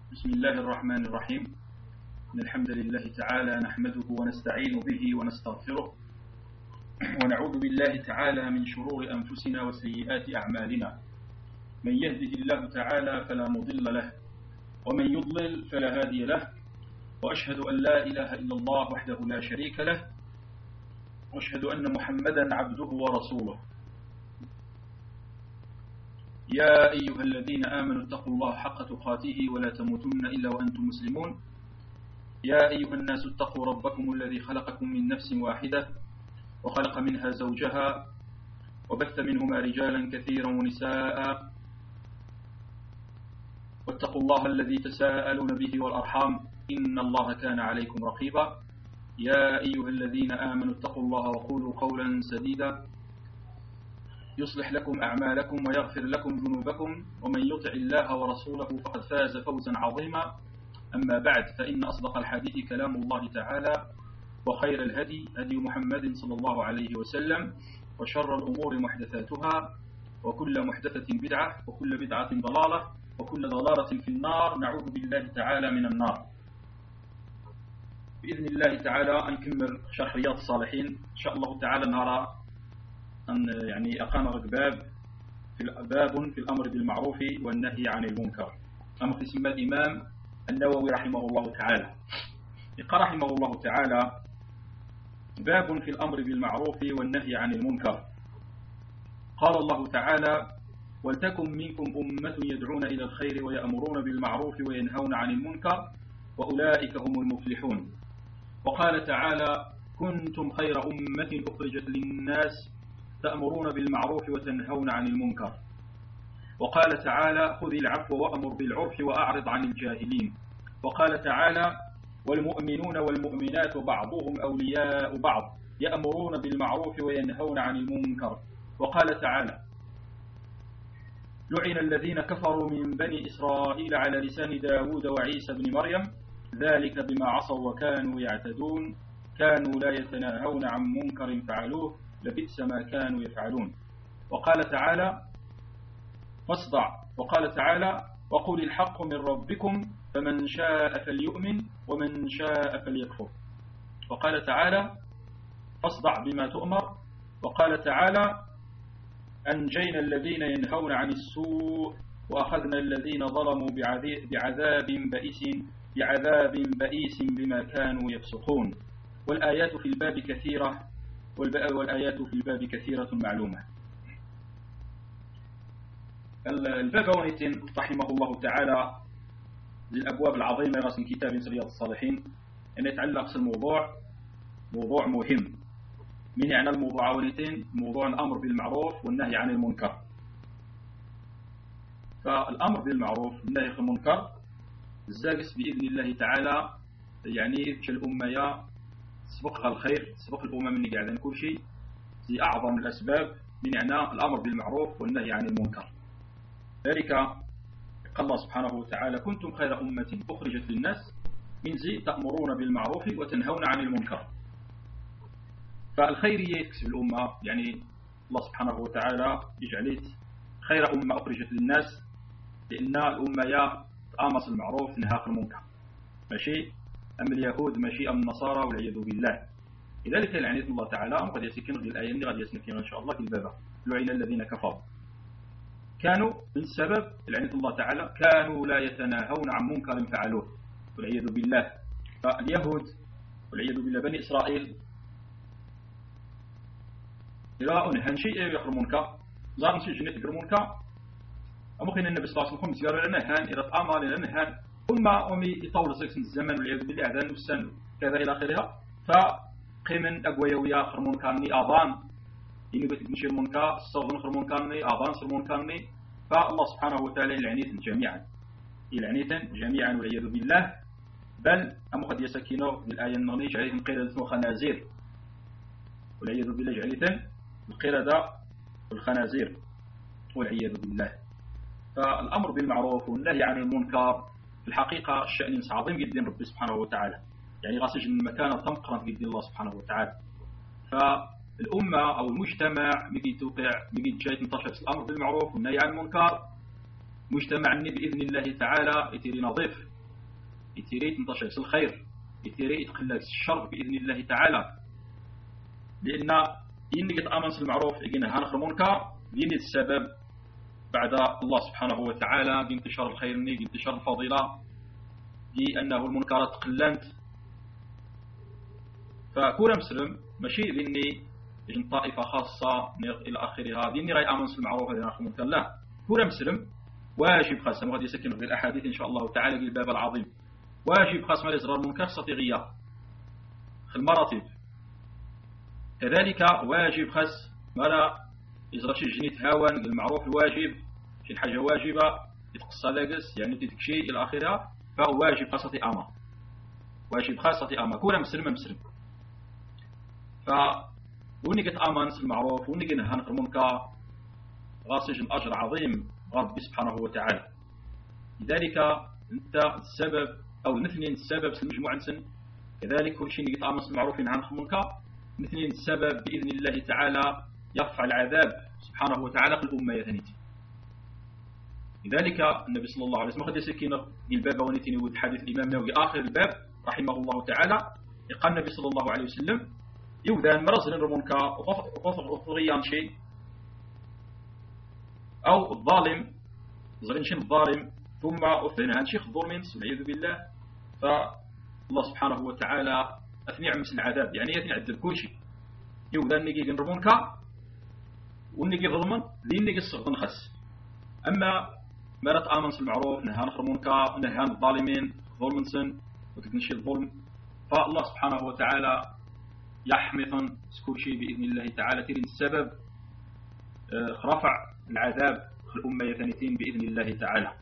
بسم الله الرحمن الرحيم. إن الحمد لله تعالى نحمده ونستعين به ونستغفره، ونعوذ بالله تعالى من شرور أنفسنا وسيئات أعمالنا. من يهده الله تعالى فلا مضل له، ومن يضلل فلا هادي له، وأشهد أن لا إله إلا الله وحده لا شريك له، وأشهد أن محمدا عبده ورسوله. يا أيها الذين آمنوا اتقوا الله حق تقاته ولا تموتن إلا وأنتم مسلمون. يا أيها الناس اتقوا ربكم الذي خلقكم من نفس واحدة وخلق منها زوجها وبث منهما رجالا كثيرا ونساء، واتقوا الله الذي تساءلون به والأرحام إن الله كان عليكم رقيبا. يا أيها الذين آمنوا اتقوا الله وقولوا قولا سديدا يصلح لكم أعمالكم ويغفر لكم ذنوبكم، ومن يطع الله ورسوله فقد فاز فوزا عظيما. أما بعد، فإن أصدق الحديث كلام الله تعالى، وخير الهدي هدي محمد صلى الله عليه وسلم، وشر الأمور محدثاتها، وكل محدثة بدعة، وكل بدعة ضلالة، وكل ضلالة في النار. نعوذ بالله تعالى من النار. بإذن الله تعالى نكمل شرح رياض الصالحين إن شاء الله تعالى. نرى أن أقام باب في الأمر بالمعروف والنهي عن المنكر. أما في اسم الإمام النووي رحمه الله تعالى، قال رحمه الله تعالى: باب في الأمر بالمعروف والنهي عن المنكر. قال الله تعالى: ولتكن منكم أمة يدعون إلى الخير ويأمرون بالمعروف وينهون عن المنكر وأولئك هم المفلحون. وقال تعالى: كنتم خير أمة أخرجت للناس تأمرون بالمعروف وتنهون عن المنكر. وقال تعالى: خذ العفو وأمر بالعرف وأعرض عن الجاهلين. وقال تعالى: والمؤمنون والمؤمنات بعضهم أولياء بعض يأمرون بالمعروف وينهون عن المنكر. وقال تعالى: لعن الذين كفروا من بني إسرائيل على لسان داود وعيسى بن مريم ذلك بما عصوا وكانوا يعتدون كانوا لا يتناهون عن منكر فعلوه لبئس ما كانوا يفعلون. وقال تعالى: فاصدع. وقال تعالى: وقل الحق من ربكم فمن شاء فليؤمن ومن شاء فليكفر. وقال تعالى: فاصدع بما تؤمر. وقال تعالى: أنجينا الذين ينهون عن السوء وأخذنا الذين ظلموا بعذاب بئيس بما كانوا يفسقون. والآيات في الباب كثيرة معلومة. الباب ونيتين رحمه الله تعالى للأبواب العظيمة رسم كتاب رياض الصالحين أن يتعلق الموضوع موضوع مهم. من يعني الموضوع ونيتين موضوع الأمر بالمعروف والنهي عن المنكر. فالأمر بالمعروف والنهي عن المنكر الزاجس بإذن الله تعالى الأمة سبقها الخير، سبق الأمم اللي قاعدين كل شيء في أعظم الأسباب من الأمر بالمعروف والنهي عن المنكر. ذلك قال الله سبحانه وتعالى: كنتم خير أمة أخرجت للناس من زي تأمرون بالمعروف وتنهون عن المنكر. فالخير يكسب الأمة، الله سبحانه وتعالى يجعلت خير أمة أخرجت للناس، لأن الأمة تآمص المعروف تنهى المنكر، ماشي أم اليهود ماشي أم النصارى والعياذ بالله. لذلك لعنة الله تعالى قد يسكن الآية اللي قد يسكن إن شاء الله في الباب: لعن الذين كفروا كانوا من سبب لعنة الله تعالى كانوا لا يتناهون عن منكر فعلوه والعياذ بالله. فاليهود والعياذ بالله بني إسرائيل إذا أنهن شيء يقر منكر ظهر نشي جنة يقر منكر أمخين النبي صلى الله عليه وسلم سيارة لنهان إذا تأمر لنهان ثم أمي يطول سكسن الزمن والعياذ بالله أذان والسن كذا إلى آخرها. فقيمن أقوى ويا آخر منكرني أضان إنه بتمشي المنكر الصوت آخر منكرني أضان صر منكرني. فالله سبحانه وتعالى يلعنيتن جميعا والعياذ بالله. بل أم قد يسكنوا بالآية النونية جعلتهم قردة وخنازير والعياذ بالله، جعلتهم القردة والخنازير والعياذ بالله. فالأمر بالمعروف والنهي عن المنكر في الحقيقة الشأن عظيم جدا رب سبحانه وتعالى، غاسج من مكانه تمقرن جدا الله سبحانه وتعالى. فالأمة أو المجتمع مجي جاي تنتشر الأمر بالمعروف والنهي عن المنكر، مجتمع بإذن الله تعالى يتيري نظيف يتيري تنتشر الخير، يتيري يتقلل الشر بإذن الله تعالى. لأن إنك تأمن المعروف يجينا هنخر المنكر دين السبب بعد الله سبحانه وتعالى بانتشار الخير مني بانتشار الفضيلة لأنه المنكرات قلنت. فكل مسلم ماشي ذني يجن طائفة خاصة إلى آخرها ديني رأي أمن المعروف هذا نخر المنكر، لا كل مسلم واجب خاصة وغادي يسكن في الأحاديث إن شاء الله تعالى في الباب العظيم واجب خاص ما يزرار المنكر صطيغية المراتب. كذلك واجب خاص ما لا يزرار شي جنيت هاون المعروف الواجب شي حاجة واجبة يتقصى لاقس يعني تتكشي إلى آخرها، فهو واجب خاصة أمر، واجب خاصة أمر كل مسلم مسلم. فوني قد أمن المعروف وني قد نهان المنكر غاسج الأجر عظيم ربي سبحانه وتعالى. لذلك أنت السبب أو الاثنين السبب في المجموعة سن كذلك كل شيء قد أمن المعروف عن المنكر الاثنين السبب بإذن الله تعالى يرفع العذاب سبحانه وتعالى في الأمة يثنيتي. لذلك النبي صلى الله عليه وسلم قد يسكين الباب ونتني ود حديث الإمام النووي آخر الباب رحمه الله تعالى يقال النبي صلى الله عليه وسلم يوذان مرزل المنكر وغيان شيء أو الظالم زغين شيء الظالم ثم أثنى عن شيخ الظلم والعياذ بالله، فالله سبحانه وتعالى أثني عمس العذاب يعني يثني عذب كل شيء يوذان نجي المنكر ونجي ظلما ذي نجي الصغن خس. أما ما لا تآمن المعروف نهان نخر المنكر نهان الظالمين ظلم سن وتكنشي الظلم، فالله سبحانه وتعالى يحمثن كل شيء بإذن الله تعالى ترين السبب رفع العذاب في الأمة يثنيتين بإذن الله تعالى.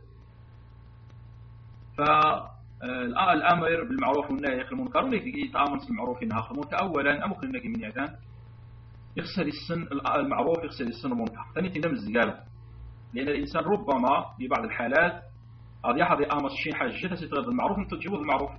فالأمر بالمعروف والنهي عن المنكر يتآمن المعروف والنهي عن المنكر أولا أمكن أنك من يعدان يغسل السن المعروف يغسل السن المنكر ثاني تنمز قاله، لأن الإنسان ربما في بعض الحالات قد يحظى أمر شيء حاجة ستغض المعروف أن تجيبه المعروف،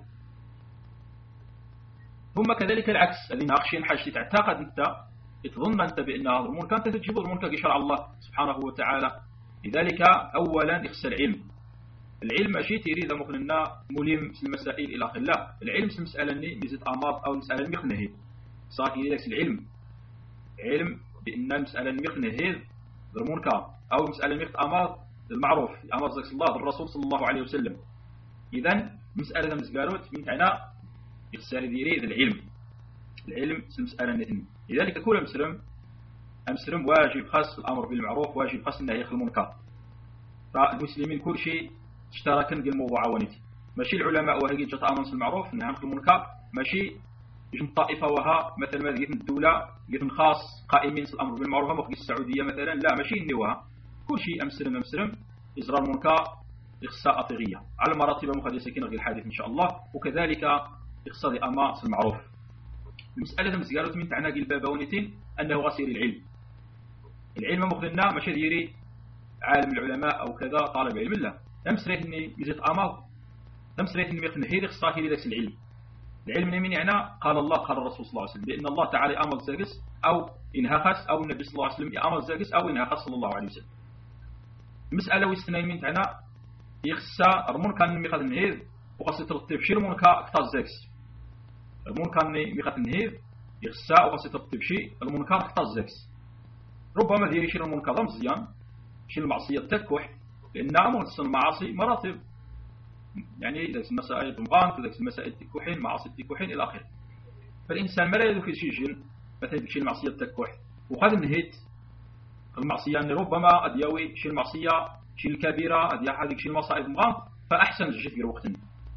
ثم كذلك العكس الذين أخشين حاجة تعتقد أنت تظن أنت بأن هذا المنكر أنت تجيبه المنكر يشرع الله سبحانه وتعالى. لذلك أولا يغسل العلم ماشي تريد ممكن أن ملم في المسائل إلى آخره، لا العلم في المسألة اللي ميزة أمر أو المسألة المخنهي صار يدرس العلم علم بأن المسألة المخنهي المنكر أو المسألة المخت أمر المعروف أمر زكس الله بالرسول صلى الله عليه وسلم. إذن مسألة مسقالوت من تعنى يغسل يريد العلم في المسألة النتن. لذلك كل مسلم واجب خاص الأمر بالمعروف واجب خاص النهي عن المنكر. فالمسلمين كل شيء اشتركن في الموضوع ونتي ماشي العلماء وهي جت أمر بالمعروف نهي عن المنكر ماشي يجن طائفة وها مثل ما لقيت الدولة لقيت خاص قائمين في الأمر بالمعروف مخرج السعودية مثلا، لا ماشي إنوها كل شيء مسلم إزرار المنكر إخصاء أطيغية على مراتب مخدسة كنا في الحديث إن شاء الله، وكذلك إخصاء أمر المعروف. المسألة مسألة من تعناق البابونتين أنه غسيل العلم مخدنا ماشي ديري عالم العلماء أو كذا طالب علم الله تمسريتني ميزة أمر تمسريتني مخنهير إخصاء لذلك العلم من يعني قال الله قال الرسول صلى الله عليه وسلم بأن الله تعالى أمر زاقس أو إنها خاص أو النبي صلى الله عليه وسلم أمر زاقس أو إنها خاص صلى الله عليه وسلم. مسألة واستنى من تعنى يخصى المنكر ميقات النهير وقصة ترتب شيء المنكر كتاز زاقس المنكر ميقات النهير يخصى وقصة ترتب شيء المنكر كتاز زاقس. ربما ذي شيء المنكر مزيان شيء المعصية تكوح لأن أمر المعاصي مراتب يعني إذا المسائل تمغان إذا المسائل تكوحين معاصي تكوحين إلى آخره. فالإنسان ما لا يدو في شيء مثلا شيء المعصية تكوح وقد انهيت المعصية أن ربما أديوي شيء المعصية شيء الكبيرة أدي هذه شيء المصائب مغان فأحسن الجهد في وقت.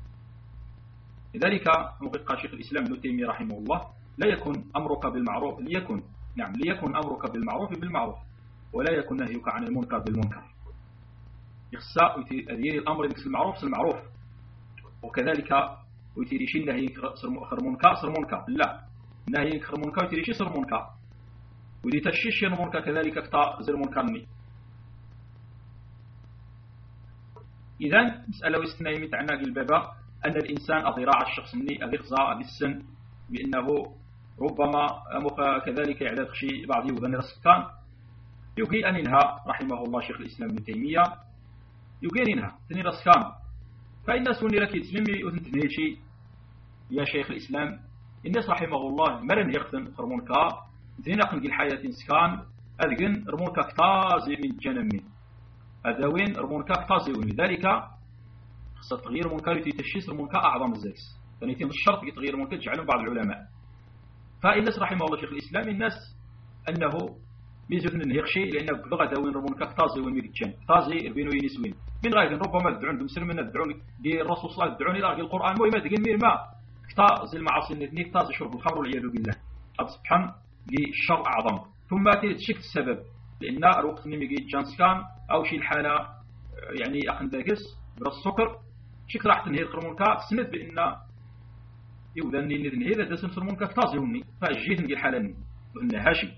لذلك مقيق شيخ الإسلام ابن تيمية رحمه الله لا يكون أمرك بالمعروف ليكن أمرك بالمعروف ولا يكن نهيك عن المنكر بالمنكر. إخصاء ويتيري الأمر بالمعروف المعروف وكذلك ويتيري شيء نهي خر منكر لا نهي خر منكر ويتيري شيء صر منكر ودي تشيش المنكر كذلك كتا زر منكرني. إذن مسألة واستنايمة تعناق البابا أن الإنسان أضراع الشخص مني أضغزاء بالسن بأنه ربما كذلك إعداد خشي بعض يوذن السكان يقول أن إنها رحمه الله شيخ الإسلام ابن تيمية يقول إنها تنير السكان فالناس وني راكي تسلمي وتنتهي شيء يا شيخ الإسلام الناس رحمه الله مرن يخدم رمونكا زينا قنقي الحياة سكان أذقن رمونكا كتازي من جنمي هذا وين رمونكا كتازي وين لذلك خاصة تغيير رمونكا لتشيس رمونكا أعظم الزكس يعني يتم الشرط تغيير رمونكا تجعلهم بعض العلماء فالناس رحمه الله شيخ الإسلام الناس أنه ميزة أنه يخشي لأنه بغدا وين رمونكا كتازي وين ميكتشان كتازي بينو ينسوين من غاية ربما تدعون بمسلمين تدعون دي الرسول صلى الله عليه وسلم تدعون إلى القرآن مهمة تقول مير ما كتازي المعاصي الاثنين كتازي شرب الخمر والعياذ بالله سبحان الشر أعظم ثم تشك السبب لأن الوقت اللي يجي جانسكان أو شي الحالة يعني أخن داكس بالسكر شك راح تنهي الخرمونكا سند بأن يوذني نذني إذا تسمى الخرمونكا كتازيوني فجيت نجي الحالة ني هاشي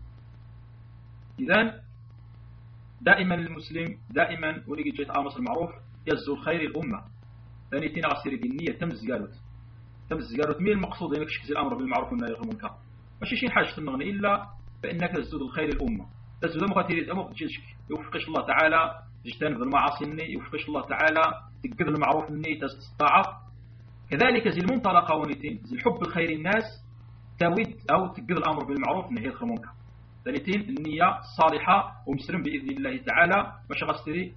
إذن دائما المسلم دائما ولقي جيت آمس المعروف يزو الخير الأمة ثاني تينا غسير النية تمز قالت مين المقصود انك تشكز الامر بالمعروف والنهي عن المنكر ماشي شي حاجه تنغني الا فانك تزود الخير الامه تزود مقاتير الامر تجيشك يوفقش الله تعالى تجتنب المعاصي الني يوفقش الله تعالى تقبل المعروف الني تستطاع كذلك زي المنطلقه ونيتين زي الحب الخير الناس تود او تقبل الامر بالمعروف والنهي عن المنكر ثالثين النيه الصالحه ومسلم باذن الله تعالى باش غاشتري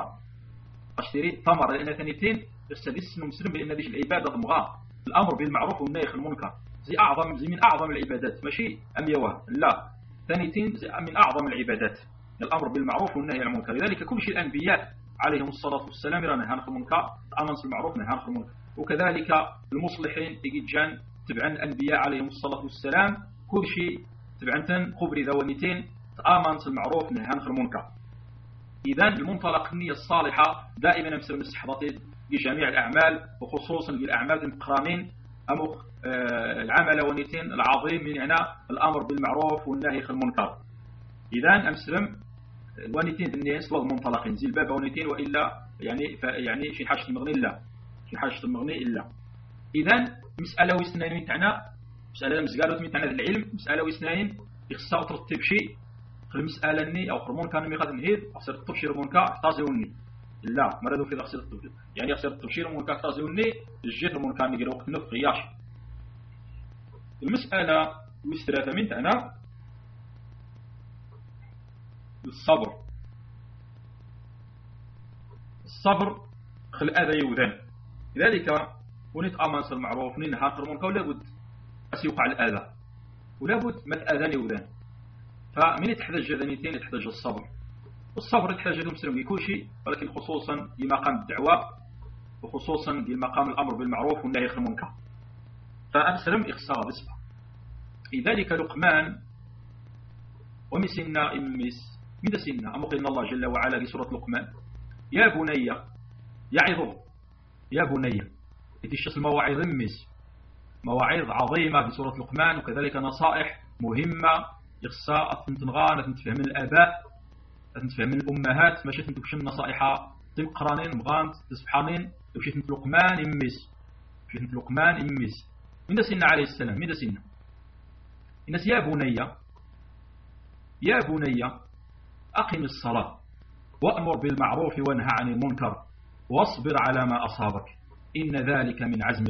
ثمره لان ثانيتين السادس مسلم بان هذه العباده مغاه الأمر بالمعروف والنهي عن المنكر زي من أعظم العبادات ماشي أميوه لا ثانيتين من أعظم العبادات الأمر بالمعروف والنهي عن المنكر لذلك كل شيء الأنبياء عليهم الصلاة والسلام نهى عن المنكر أمر بالمعروف نهى عن المنكر وكذلك المصلحين يجي جان تبعا الأنبياء عليهم الصلاة والسلام كل شيء تبعا خبري ذوانيتين تآمن بالمعروف نهى عن المنكر إذا المنطلق النية الصالحة دائما نمسر من الصحباتين بجميع الأعمال وخصوصا بالأعمال المقرانين أمو العمل ونيتين العظيم من يعني الأمر بالمعروف والنهي عن المنكر إذا أمسلم الونيتين الناس والمنطلقين زي الباب ونيتين وإلا يعني شي حاجة المغني إلا إذا مسألة ويسنين تاعنا مسألة مزقالة من تاعنا العلم مسألة ويسنين يخصها ترتب شيء المسألة ني أو خرمون كان ميقات النهيد أصير التبشير منكا احتازيوني لا مرادو في غسيل التبشير يعني أصير التبشير منكا احتازيوني الجيت منكا نجري وقت نفق ياش المسألة ويستراثة من تاعنا الصبر خل أذى يوذن لذلك ونت أمانس المعروف ننهى خرمون ولا بد أسيوقع الأذى ولا بد ما تأذن يوذن فمن يتحتاج ذنيتين يتحتاج الصبر والصبر يتحتاج المسلم لكل شيء ولكن خصوصا لمقام الدعوة وخصوصا لمقام الأمر بالمعروف والنهي عن المنكر فأمسلم إخصار بسبب لذلك لقمان ومسنا إمس من سنة أمقلنا الله جل وعلا في سورة لقمان يا بني يعظه يا بني يتشخص المواعظ إمس مواعظ عظيمة في سورة لقمان وكذلك نصائح مهمة يخصا تنغان تفهم من الآباء تفهم من الأمهات ماشي تنتكشم نصائح تنقرانين مغانت تسبحانين وشي لقمان إمس من سنة عليه السلام من سنة الناس يا بني أقم الصلاة وأمر بالمعروف وانهى عن المنكر واصبر على ما أصابك إن ذلك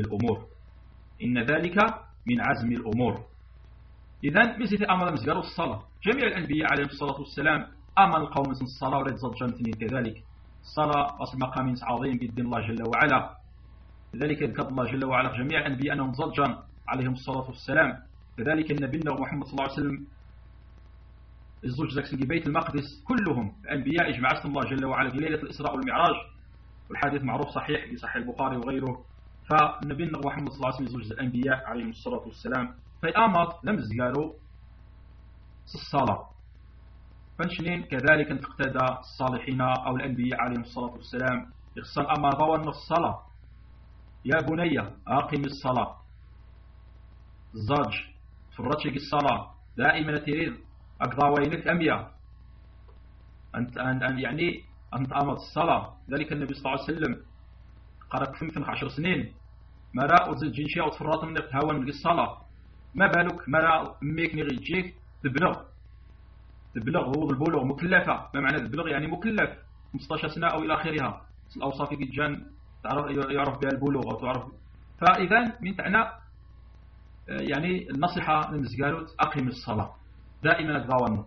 من عزم الأمور إذن مزيت أمر مزقر الصلاة جميع الأنبياء عليهم الصلاة والسلام أمر القوم من الصلاة ورد زجنتني كذلك الصلاة أصل مقام عظيم بإذن الله جل وعلا لذلك ذكر الله جل وعلا جميع الأنبياء أنهم زجن عليهم الصلاة والسلام كذلك النبي محمد صلى الله عليه وسلم الزوج زكسن بيت المقدس كلهم الأنبياء إجمع اسم الله جل وعلا في ليلة الإسراء والمعراج والحديث معروف صحيح في صحيح البخاري وغيره فالنبي محمد صلى الله عليه وسلم زوج الأنبياء عليهم الصلاة والسلام فأمر لم يزقالوا الصلاة فنشنين كذلك تقتدى الصالحين أو الأنبياء عليهم الصلاة والسلام يخصن أما ضوان الصلاة يا بني أقم الصلاة الزاج فرتشك الصلاة دائما تريد أقضاوينك أمية أنت يعني أنت أمر الصلاة ذلك النبي صلى الله عليه وسلم قرأت 15 سنين ما رأى أزل جنشية وتفرط منك هوا من الصلاة ما بالك ما رأى أميك نغيجيك تبلغ هو البلوغ مكلفة ما معنى البلوغ يعني مكلف 15 سنة أو إلى آخرها الأوصاف يجان يعرف بها البلوغ وتعرف. فإذا من تعنى يعني النصيحة للمزقالوت أقيم الصلاة دائما أتغاونا،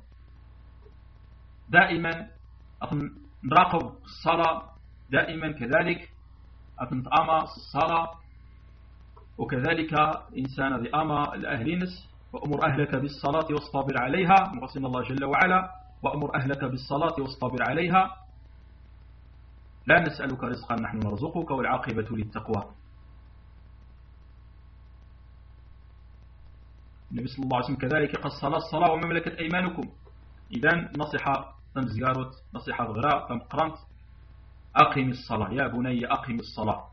دائما نراقب الصلاة دائما، كذلك أتنطأما الصلاة، وكذلك إنسان بأما الأهلينس وأمر أهلك بالصلاة واصطبر عليها، مقسم الله جل وعلا وأمر أهلك بالصلاة واصطبر عليها، لا نسألك رزقا نحن نرزقك والعاقبة للتقوى. النبي صلى الله عليه وسلم كذلك قال الصلاة وما ملكت أيمانكم. إذن نصيحة تمزقارت، نصيحة غراء تمقرنت، أقم الصلاة يا بني أقم الصلاة.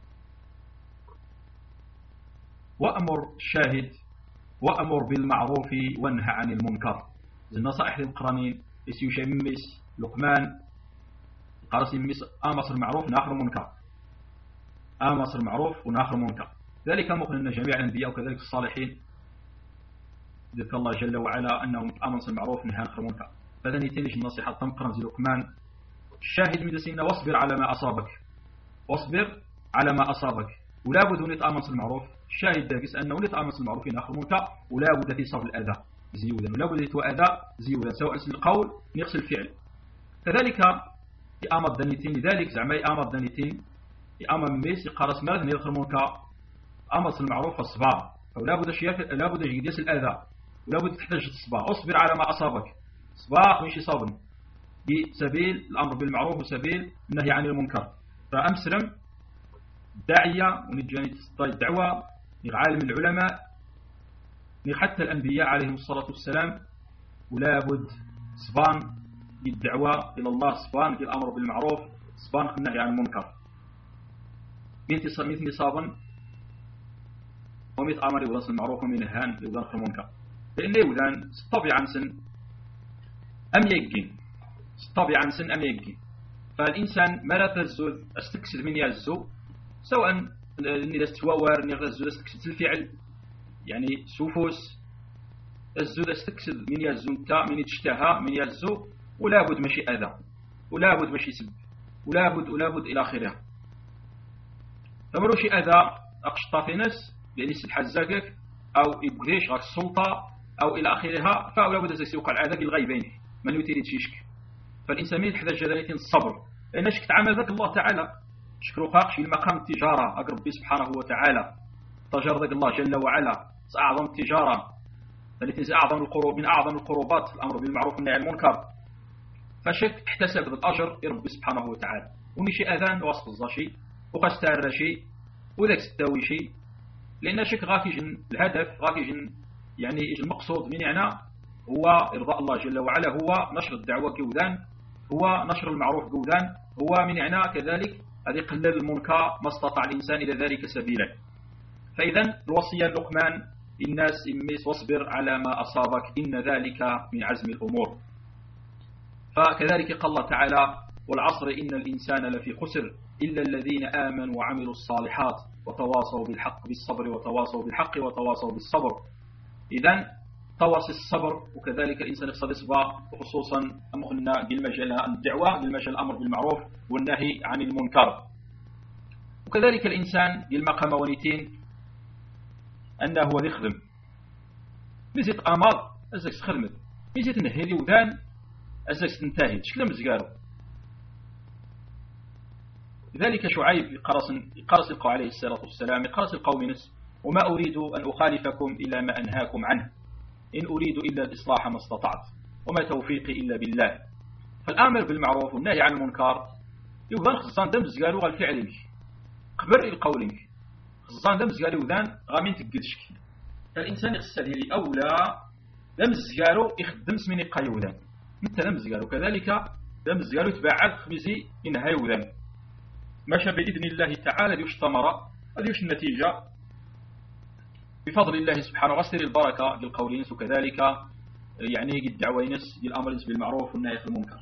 وأمر الشاهد وأمر بالمعروف وانهى عن المنكر. النصائح للمقرنين يسيوشي ممس لقمان قرص ممس آمصر المعروف ناخر المنكر، آمصر المعروف وناخر المنكر. ذلك مقرن جميع الأنبياء وكذلك الصالحين ذكر الله جل وعلا أنهم آمصر المعروف نهى آخر المنكر. فذني تنش النصيحة تمقرن زي لقمان الشاهد من سنة واصبر على ما أصابك، واصبر على ما أصابك، ولا بد أن يتآمص المعروف. الشاهد داكس أنه يتآمص المعروف ناخر المنكر، ولا بد في صرف الأذى زيودا، ولا بد يتوأذى زيودا سواء القول نقص الفعل. كذلك يأمر دانيتين، لذلك زعما يأمر دانيتين يأمر ميس يقارس مرض ناخر المنكر، أمص المعروف الصباح، ولا بد شيء لا بد يجلس الأذى، ولا بد تحتاج الصباح. اصبر على ما أصابك صباح ويشي صابن بسبيل الأمر بالمعروف وسبيل النهي عن المنكر. فأمسلم داعية ونجاني تصدى الدعوة لعالم العلماء حتى الأنبياء عليهم الصلاة والسلام، ولا بد صبان بالدعوة إلى الله، صبان في الأمر بالمعروف، صبان في النهي عن المنكر. مثل صابن ومثل أمر يوصل المعروف ومن نهان يوضان في المنكر. لأن يوضان طبيعا سن أم يجين، طبيعا سن أم يجين. فالإنسان ما لا تزود استكسد من يزو، سواء إني استوار إني غزو استكسد الفعل يعني سوفوس الزود استكسد من يزو انت من يتشتهى من يزو، ولا بد ماشي أذى، ولا بد ماشي سب، ولا بد إلى آخره. فمرو شي أذى أقشطا في ناس لأن يستحزاكك أو يبغيش غير السلطة أو إلى آخرها، فلا بد يوقع العذاب الغيبين من يتيري تشيشك. فالإنسان يحتاج جداليتين الصبر، لأن شك تعامل ذاك الله تعالى شكرو قاقش المقام التجارة أقرب به سبحانه وتعالى، تجار ذاك الله جل وعلا أعظم التجارة التي أعظم القروب من أعظم القربات الأمر بالمعروف والنهي عن المنكر. فشك احتسب الأجر رب سبحانه وتعالى، ومشي أذان وصف الزاشي وقستار شيء وذاك ستاوي شيء، لأن شك غاكيجن الهدف غاكيجن يعني المقصود من يعني هو إرضاء الله جل وعلا، هو نشر الدعوة كودان، هو نشر المعروف كودان، هو من يعني كذلك هذه قلل المنكر ما استطاع الإنسان إلى ذلك سبيلا. فإذا الوصية لقمان الناس إميس واصبر على ما أصابك إن ذلك من عزم الأمور. فكذلك قال الله تعالى والعصر إن الإنسان لفي خسر إلا الذين آمنوا وعملوا الصالحات وتواصوا بالحق بالصبر وتواصوا بالحق وتواصوا بالصبر. إذن تواصي الصبر، وكذلك الإنسان يقصد الصبر، وخصوصا أمخلنا بالمجال الدعوة بالمجال الأمر بالمعروف والنهي عن المنكر. وكذلك الإنسان بالمقام ونيتين أنه هو يخدم ميزيت أمر أزاك تخدمت ميزيت نهيلي وذان أزاك تنتهي تشكل مزقارو. لذلك شعيب يقرص القوم عليه الصلاة والسلام يقرص القوم نس وما أريد أن أخالفكم إلا ما أنهاكم عنه إن أريد إلا الإصلاح ما استطعت وما توفيقي إلا بالله. فالآمر بالمعروف والنهي عن المنكر يوضان خصان دم زقارو غالفعل قبر القول خصان دم زقارو وذان غامين تقدشك. فالإنسان يخسر أولى دم زقارو يخدم سميني بقى يوذان مثل دم زقارو، كذلك دم زقارو يتباعد خميزي إنها يوذان ماشى بإذن الله تعالى ديوش ثمرة ديوش النتيجة بفضل الله سبحانه وغسر البركة للقول ينس، وكذلك يعني الدعوة ينس للأمر بالمعروف والنهي عن المنكر.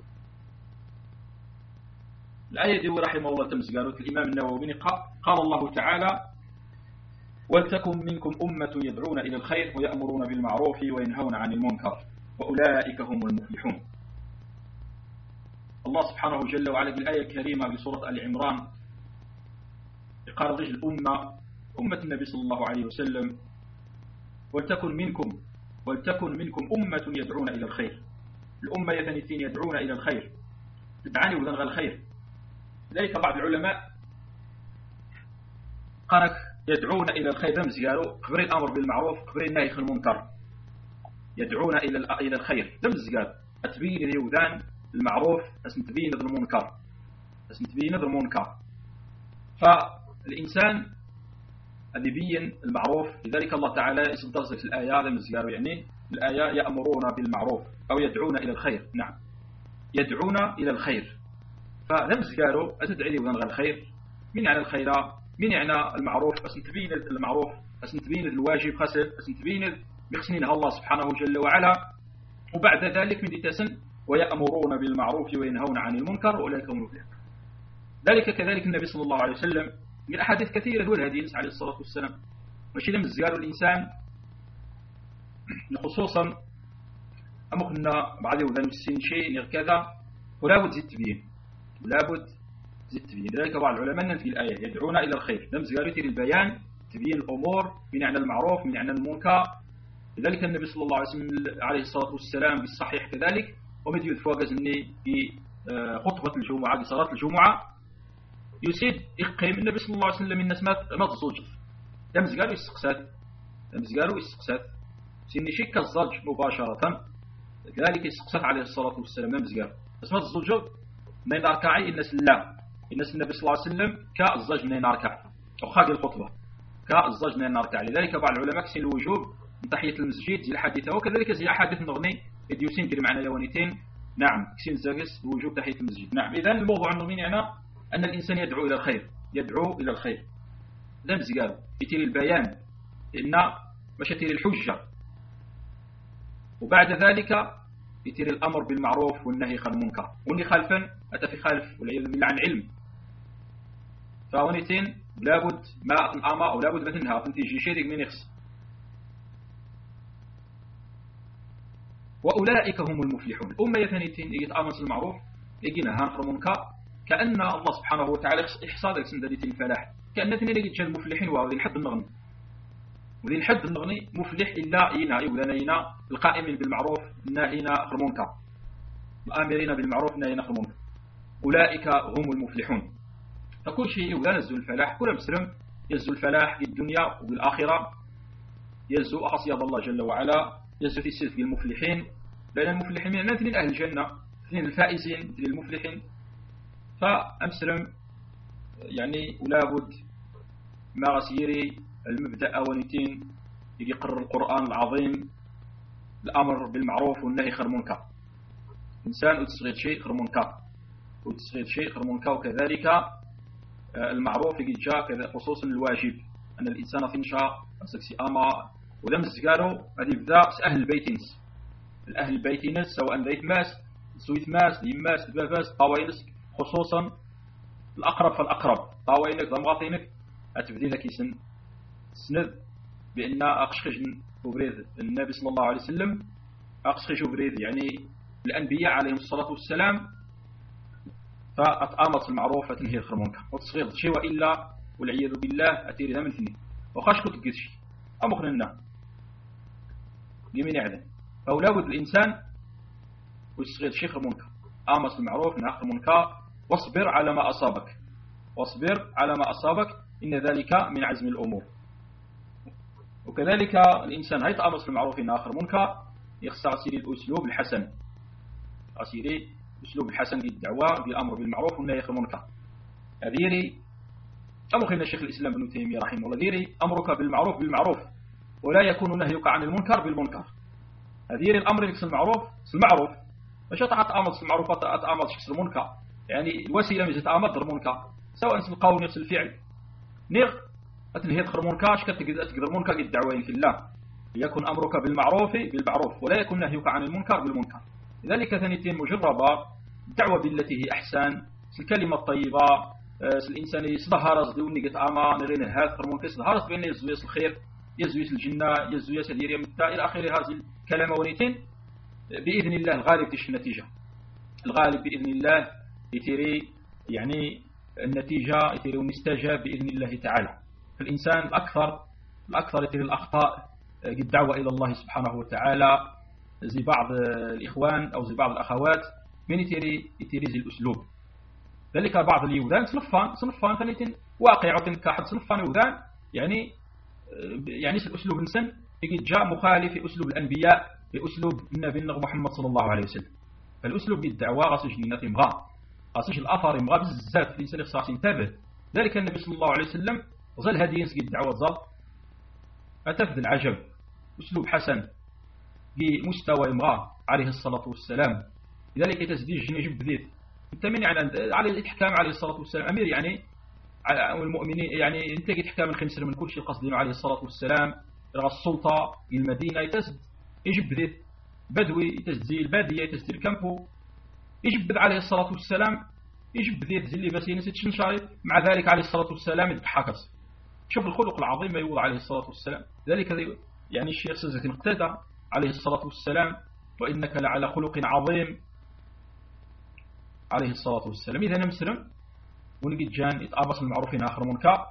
الآية دي رحمه الله تمزقارو الإمام النووي قال الله تعالى ولتكن منكم أمة يدعون إلى الخير ويأمرون بالمعروف وينهون عن المنكر وأولئك هم المفلحون. الله سبحانه جل وعلا بالآية الكريمة بسورة آل عمران يقال رجل الأمة أمة النبي صلى الله عليه وسلم ولتكن منكم أمة يدعون إلى الخير. الأمة يثنتين يدعون إلى الخير تدعاني وذنغ الخير. لذلك بعض العلماء قالك يدعون إلى الخير دمز قالوا قبل الأمر بالمعروف قبل النهي عن المنكر، يدعون إلى الخير دمز قال أتبين اليوذان المعروف أسم تبين المنكر. فالإنسان اللي بين المعروف، لذلك الله تعالى يصدر في الآية دمز قالوا يعني الآية يأمرون بالمعروف أو يدعون إلى الخير. نعم يدعون إلى الخير. فدمز قالوا أتدعي اليوذان الخير من يعني الخير من يعني المعروف أسم تبين المعروف أسم تبين الواجب خسر أسم تبين بخسنينها الله سبحانه جل وعلا. وبعد ذلك من ديتسن ويأمرون بالمعروف وينهون عن المنكر وأولئك هم المفلحون. ذلك كذلك النبي صلى الله عليه وسلم من أحاديث كثيرة هو الهدي عليه الصلاة والسلام ماشي لم يزقالوا الإنسان خصوصا أمكنا بعد وذن السن شيء كذا ولا بد زيد تبين لذلك بعض العلماء في الآية يدعون إلى الخير لم يزقالوا البيان تبين الأمور من يعني المعروف من يعني المنكر. لذلك النبي صلى الله عليه وسلم عليه الصلاة والسلام بالصحيح كذلك ومد يتفوقز أني في خطبة الجمعة في صلاة الجمعة يسيد يقيم النبي صلى الله عليه وسلم الناس ما تزوج لمز قالوا يستقسات سيني شك الزوج مباشرة. كذلك يستقسات عليه الصلاة والسلام لمز قال بس ما تزوج نين أركعي الناس النبي صلى الله عليه وسلم كالزوج نين أركع وخاق الخطبة كالزوج نين أركع. لذلك بعض العلماء كسين الوجوب من تحية المسجد زي الحديثة وكذلك زي أحاديث النغني يديوسين دير معنا يوانيتين. نعم كسين زاقس وجوب تحية المسجد. نعم إذن الموضوع النغمين يعني أن الإنسان يدعو إلى الخير دمز قالوا يتير البيان إن مش يتير الحجة وبعد ذلك يتير الأمر بالمعروف والنهي عن المنكر واللي خالفا أتى في خالف والعياذ بالله عن علم. فهونيتين لابد ما الأمر أو لابد ما تنهى تنتيجي شيء من يخص. وأولئك هم المفلحون. الأمة يثنيتين يتأمر المعروف يجينا هان المنكر كأن الله سبحانه وتعالى إحصاد السندريتين الفلاح كأن اثنين يجي المفلحين وذي الحد النغني وذي الحد النغني مفلح إلا يولانينا القائمين بالمعروف الناهين عن المنكر الآمرين بالمعروف الناهين عن المنكر. أولئك هم المفلحون. فكل شيء يولان يزو الفلاح كل مسلم يزو الفلاح في الدنيا والآخرة يزو أخصياد الله جل وعلا يزو في السلف المفلحين لأن المفلحين من اثنين أهل الجنة اثنين الفائزين للمفلحين. فأمسلم يعني ولا بد ما غسيري المبدأ أولتين يقرر القرآن العظيم الأمر بالمعروف والنهي عن المنكر. إنسان وتسغيد شيء خير منكر وكذلك المعروف يجي جاء كذا خصوصا الواجب أن الإنسان تنشأ سكسي أما ولم قالوا هذه بدأ الأهل البيتين سواء ذيت ماس سويت ماس ليماس باباس طاوينس خصوصا الأقرب فالأقرب طاوينك ضمغاطينك أتبدي ذاك سند بأن أقشخجن وبريد النبي صلى الله عليه وسلم أقشخج وبريد يعني الأنبياء عليهم الصلاة والسلام فأتآمت المعروف فتنهي الخرمونك وتصغير شيء وإلا والعياذ بالله أتيري ذا من ثنين وخاش كنت قد شيء أمخنا يمين يعلم. فأولا بد الإنسان ويصغير شيء خرمونك آمت المعروف نهى خرمونك واصبر على ما أصابك إن ذلك من عزم الأمور. وكذلك الإنسان هيت أمر المعروف إن آخر منكر يخص عسيري الأسلوب الحسن للدعوة بالأمر بالمعروف والنهي عن المنكر. هذيري أمر الشيخ الإسلام ابن تيمية رحمه الله ذيري أمرك بالمعروف ولا يكون نهيك عن المنكر بالمنكر. هذيري الأمر يكسر المعروف مش تحت أمر المعروف أمر شخص المنكر يعني الوسيلة مش تأمر المنكر سواء اسم القول نفس الفعل نيغ أتنهي خرمونكا أتقدر منكر الدعوين في الله يكون أمرك بالمعروف ولا يكون نهيك عن المنكر بالمنكر. لذلك ثانيتين مجربة الدعوة بالتي هي أحسن الكلمة الطيبة الإنسان يصدهرز دوني قد أما نرين هذا خرمونكا يصدهرز بأنه يزويس الخير يزويس الجنة يزويس الدير يمتع إلى آخر هذه الكلمة ونيتين بإذن الله الغالب تش النتيجة الغالب بإذن الله يتري يعني النتيجة يتيرون استجاب بإذن الله تعالى. فالإنسان الأكثر يتير الأخطاء قد دعوة إلى الله سبحانه وتعالى زي بعض الإخوان أو زي بعض الأخوات من يتيري زي الأسلوب. ذلك بعض اليوذان صنفان ثانية واقع كأحد صنفان يوذان يعني الأسلوب نسن يجد جاء مخالف في أسلوب الأنبياء في أسلوب النبي محمد صلى الله عليه وسلم. فالأسلوب بالدعوة غاسج لنا يمغى غاسج الأثر يمغى بزاف الإنسان يخصها ينتبه. ذلك النبي صلى الله عليه وسلم غزل هذه ينسق الدعوة زال أتفذ العجب أسلوب حسن بمستوى يمغى عليه الصلاة والسلام. لذلك تزديج نجيب بذيت انت من على الإحكام عليه الصلاة والسلام أمير يعني والمؤمنين يعني انت تحكام الخمسر من كل شيء قصدين عليه الصلاة والسلام رغى السلطة المدينة يتزد يجب بذيت بدوي يتزدي البادية يتزدي الكامبو يجب عليه الصلاة والسلام يجب بذيت زي اللي بس ينسيت شنشاري. مع ذلك عليه الصلاة والسلام يتحاكس. شوف الخلق العظيم ما يوضع عليه الصلاة والسلام. ذلك يعني الشيخ سيزك اقتدى عليه الصلاة والسلام وإنك لعلى خلق عظيم عليه الصلاة والسلام. إذا نمسلم ونجد جان يتقابص المعروفين آخر منكر.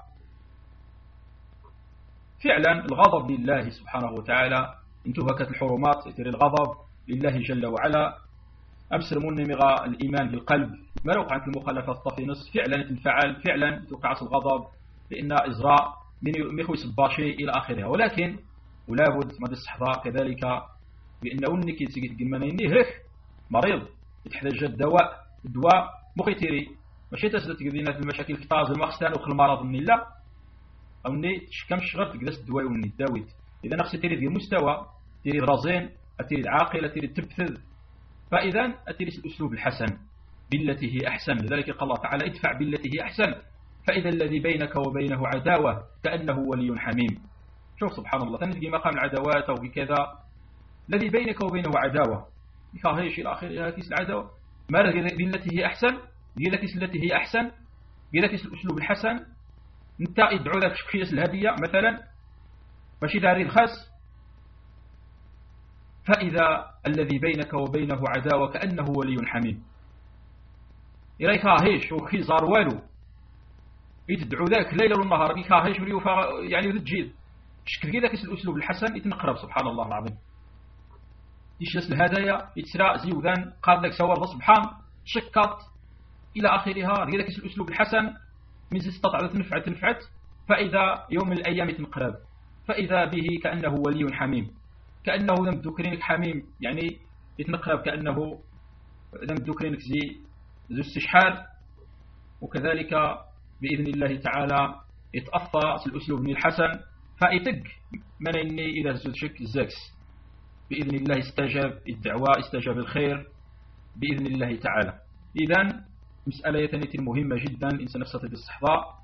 فعلا الغضب لله سبحانه وتعالى انتهكت الحرمات يتري الغضب لله جل وعلا. أمسلمون نمغى الإيمان بالقلب ما لو قعت المخالفة الطفي نص فعلا تنفعل فعلا توقعس الغضب لأن إزراء من مخوي سباشي إلى آخرها. ولكن ولا بد ما تستحضر كذلك بأن أنك تسيقي تقمانين هيك مريض يتحتاج الدواء مخي تيري ماشي تسدت تقدينا في المشاكل كتاز المخستان وخل المرض من الله أو أني تشكم شغل تقدس الدواء وني الداويت. إذا نقصي تيري ذي المستوى تيري رازين أتيري عاقل أتيري تبثذ. فإذا أتيري الأسلوب الحسن بالتي هي أحسن. لذلك قال الله تعالى ادفع بالتي هي أحسن فإذا الذي بينك وبينه عداوة كأنه ولي حميم. شوف سبحان الله تنتقي مقام العداوات أو بكذا الذي بينك وبينه عداوة يخاهيش إلى آخر كيس العداوة ما بالتي هي أحسن التي هي أحسن كيس الأسلوب الحسن. انت يدعو لك شخص الهدية مثلا ماشي داري الخاص فإذا الذي بينك وبينه عداوة كأنه ولي حميم إليك هاهيش وخي صار والو يتدعو ذاك ليلة والنهار يك هاهيش يعني رجيل شكل ذاك الأسلوب الحسن يتنقرب سبحان الله العظيم. يشلس الهدايا يتسرى زيوذان قال لك سوار سبحان شكت إلى آخرها ذاك الأسلوب الحسن من استطاع تنفعت فإذا يوم من الأيام يتنقرب فإذا به كأنه ولي حميم كأنه لم تذكرينك حميم يعني يتنقرب كأنه لم تذكرينك زي ذو استشحال. وكذلك بإذن الله تعالى يتأثر الأسلوب الحسن فإتق من إني إلى زوجك الزكس بإذن الله استجاب الدعوة استجاب الخير بإذن الله تعالى. إذن مسألة يتنيت مهمة جدا الإنسان نفسه بالاستحضاء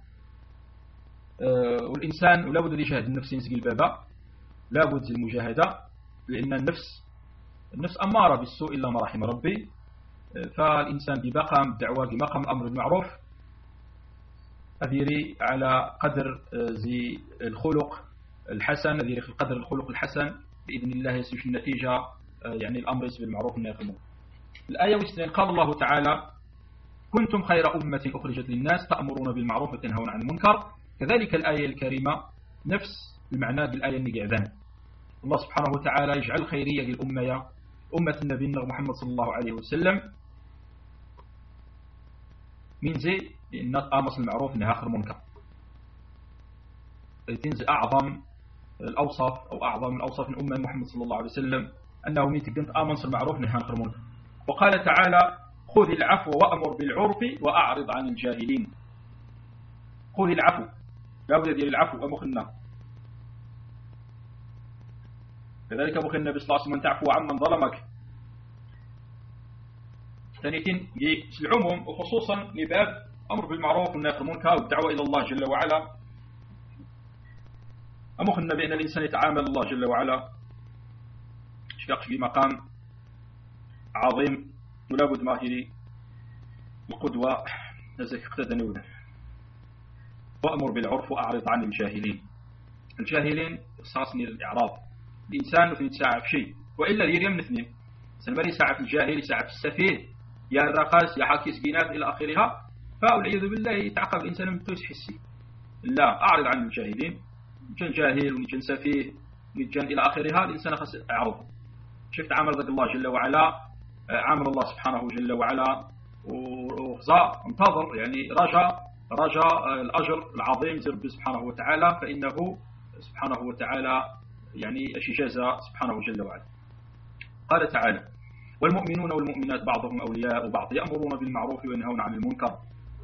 والإنسان ولا بد يجاهد النفس ينسق البابا لا بد المجاهدة لأن النفس أمارة بالسوء إلا ما رحم ربي. فالإنسان بمقام الدعوة بمقام الأمر بالمعروف أذيري على قدر زي الخلق الحسن أذيري قدر الخلق الحسن بإذن الله يسوي النتيجة يعني الأمر يسوي بالمعروف والنهي عن المنكر. الآية 2 قال الله تعالى كنتم خير أمة أخرجت للناس تأمرون بالمعروف وتنهون عن المنكر. كذلك الآية الكريمة نفس المعنى بالآية النقعدان. الله سبحانه وتعالى يجعل خيرية للأمة أمة النبي محمد صلى الله عليه وسلم من زي لأن آمص المعروف نهى آخر منكر تنزل أعظم الأوصاف أو أعظم الأوصاف من أمة محمد صلى الله عليه وسلم أنه من تقنت آمص المعروف نهى آخر منكر. وقال تعالى خذ العفو وأمر بالعرف وأعرض عن الجاهلين. خذ العفو لا بد ديال العفو أمخنا كذلك أمخنا النبي صلى الله عليه وسلم أن تعفو عمن ظلمك. ثانيتين العموم وخصوصا لباب أمر بالمعروف والنهي عن المنكر والدعوة إلى الله جل وعلا. أمخنا بأن الإنسان يتعامل الله جل وعلا شكاق في مقام عظيم ولا بد ما هي القدوة نزك اقتدى نوذا. وأمر بالعرف وأعرض عن الجاهلين صاصني الإعراض. الإنسان في يتساعف شيء وإلا يريم من اثنين سنبري يساعف الجاهل يساعف السفيه يا الرقاص يا حاكي سكينات إلى آخرها فالعياذ بالله يتعقب الإنسان من توس حسي. لا، أعرض عن المجاهدين، كان جاهل وكان سفيه وكان إلى آخرها، الإنسان خاص أعرض. شفت عمل ذاك الله جل وعلا، عمل الله سبحانه جل وعلا، وخزى انتظر يعني رجاء الأجر العظيم من ربي سبحانه وتعالى، فإنه سبحانه وتعالى يعني أشي جزاء سبحانه جل وعلا. قال تعالى: والمؤمنون والمؤمنات بعضهم أولياء بعض يأمرون بالمعروف وينهون عن المنكر.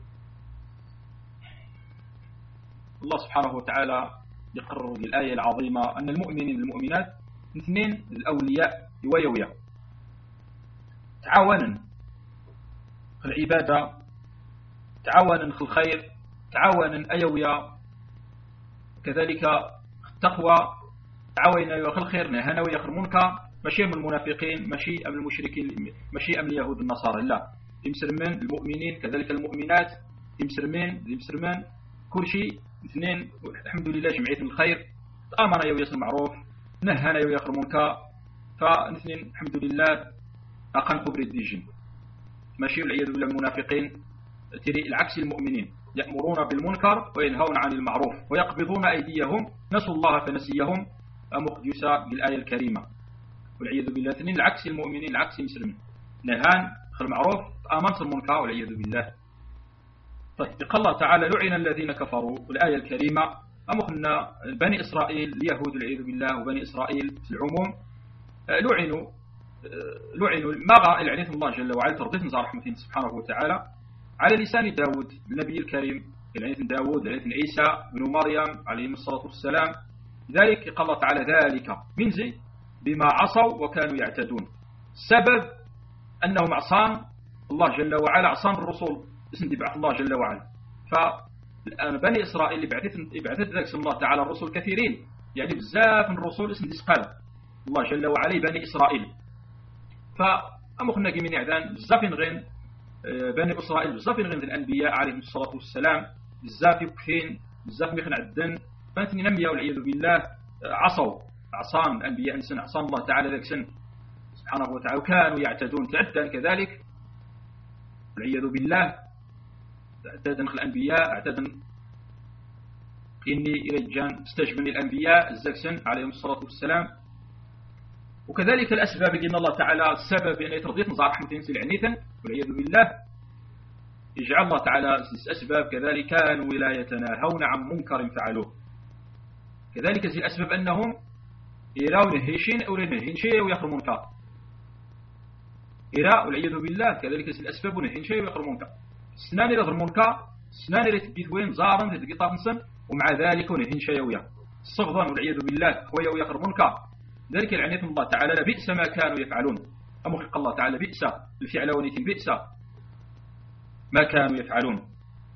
الله سبحانه وتعالى يقرر بالآية العظيمة أن المؤمنين والمؤمنات اثنين الأولياء ويويا تعاونا في العبادة، تعاونا في الخير، تعاونا أيويا كذلك التقوى، تعاونا في الخير نهانا ويخر منكر، ماشي من المنافقين، ماشي من المشركين، ماشي من اليهود النصارى، لا، يمسرمن المؤمنين كذلك المؤمنات، يمسرمن كل شيء اثنين الحمد لله جمعية الخير، تآمنا يو يسر المعروف، نهانا يو يخر منكر، فاثنين الحمد لله أقن قبر الديجين، ماشي والعياذ بالله المنافقين تري العكس المؤمنين، يأمرون بالمنكر وينهون عن المعروف ويقبضون أيديهم، نسوا الله فنسيهم، مقدسة بالآية الكريمة، والعياذ بالله اثنين العكس المؤمنين، العكس المسلمين، نهان خير المعروف تآمنت المنكر والعياذ بالله. طيب، قال الله تعالى: لعن الذين كفروا، الآية الكريمة أمخنا بني إسرائيل، اليهود والعياذ بالله وبني إسرائيل في العموم لعنوا ما لعنة الله جل وعلا ترضيت نزار رحمته سبحانه وتعالى على لسان داود النبي الكريم، لعنة داود، لعنة عيسى بن مريم عليهم الصلاة والسلام. لذلك قال الله تعالى: ذلك من زي بما عصوا وكانوا يعتدون، السبب أنهم عصان الله جل وعلا، عصان الرسول اسم بعث الله جل وعلا. فبني إسرائيل اللي بعثت ذلك الله تعالى الرسل كثيرين، يعني بزاف من الرسل اسم ديسقال الله جل وعلا بني إسرائيل، فأمخنا من إعدان بزاف غين بني إسرائيل، بزاف غين الأنبياء عليهم الصلاة والسلام، بزاف يكفين، بزاف مخن عدن، فانتني نمية والعياذ بالله عصان الأنبياء إنسان، عصان الله تعالى ذلك سن سبحانه وتعالى، وكانوا يعتدون تعدا كذلك والعياذ بالله، اعتدن الأنبياء، اعتدن إني إلى الجان استجبني الأنبياء الزكسن عليهم الصلاة والسلام. وكذلك الأسباب قلنا الله تعالى السبب أن يترضيت نزار رحمتين سلعنيثا والعياذ بالله، يجعل الله تعالى أسباب كذلك كانوا لا يتناهون عن منكر فعلوه، كذلك زي الأسباب أنهم يراون هيشين أو نهين شيء ويخر منكر، يراء والعياذ بالله كذلك زي الأسباب نهين شيء ويخر منكر، سنان إلى المنكر، سنان إلى تبيت وين زارا تدقي طافنسا، ومع ذلك نهين شيء ويا الصغضان والعياذ بالله هو ويخر منكر. ذلك لعنة الله تعالى بئس ما كانوا يفعلون، أمخلق الله تعالى بئس الفعل ونيت بئس ما كانوا يفعلون.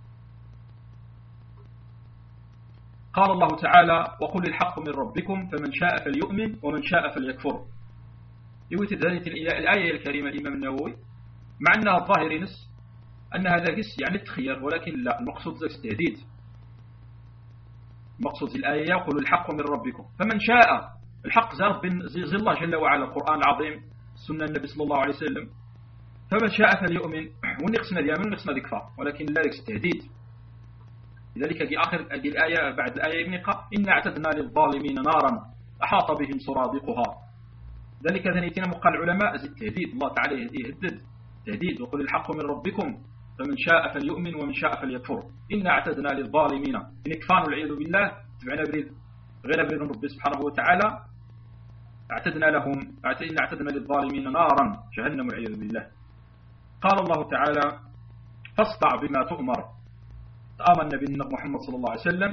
قال الله تعالى: وقل الحق من ربكم فمن شاء فليؤمن ومن شاء فليكفر. يوتي ذلك الآية الكريمة الإمام النووي مع أنها الظاهر نس أن هذا يعني التخير، ولكن لا، المقصود ذلك التهديد، المقصود الآية يقول الحق من ربكم فمن شاء، الحق زي الله جل وعلا القرآن العظيم سنة النبي صلى الله عليه وسلم، فمن شاء فليؤمن، ونقصنا اليمن ونقصنا الكفار، ولكن لا ذلك التهديد. لذلك في آخر الآية بعد الآية يبنق إن اعتدنا للظالمين نارا أحاط بهم سرادقها. ذلك ذنيتنا مقال العلماء زي التهديد، الله تعالى يهدد تهديد، وقل الحق من ربكم فمن شاء فليؤمن ومن شاء فليكفر إن اعتدنا للظالمين، إن كفار والعياذ بالله تبعنا بريد غير بريد ربي سبحانه وتعالى، اعتدنا لهم، إن اعتدنا للظالمين نارا جهنم والعياذ بالله. قال الله تعالى: فاصدع بما تؤمر، آمن النبي محمد صلى الله عليه وسلم،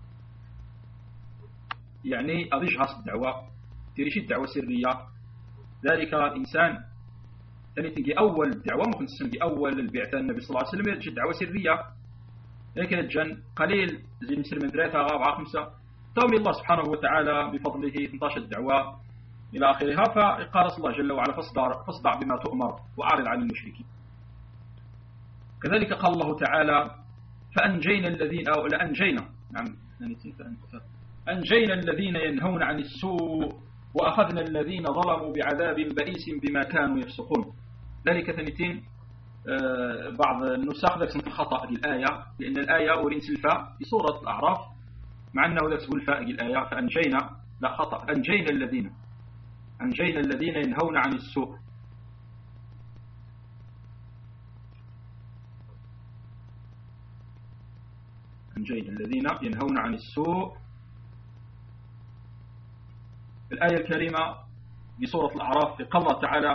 يعني أضيجهاس الدعوة، تريش الدعوة سرية، ذلك الإنسان ثاني تنجي أول دعوة ممكن تسمى أول البعثة النبي صلى الله عليه وسلم يرجع دعوة سرية، لكن الجن قليل زي المسلم من 3 4 5 تومي الله سبحانه وتعالى بفضله 18 دعوة إلى آخرها، فقال الله جل وعلا: فاصدع بما تؤمر وأعرض عن المشركين. كذلك قال الله تعالى: فأنجينا الذين أو لأنجينا، نعم أنجينا الذين ينهون عن السوء وأخذنا الذين ظلموا بعذاب بئيس بما كانوا يفسقون. ذلك ثنتين بعض النسخ ذاك سنت الخطأ ديال الآية، لأن الآية ورين سلفاء في سورة الأعراف، مع أنه ذاك سبول الفاء ديال الآية فأنجينا، لا خطأ، أنجينا الذين ينهون عن السوء. أنجينا الذين ينهون عن السوء. الآية الكريمة بسورة الأعراف قال الله تعالى: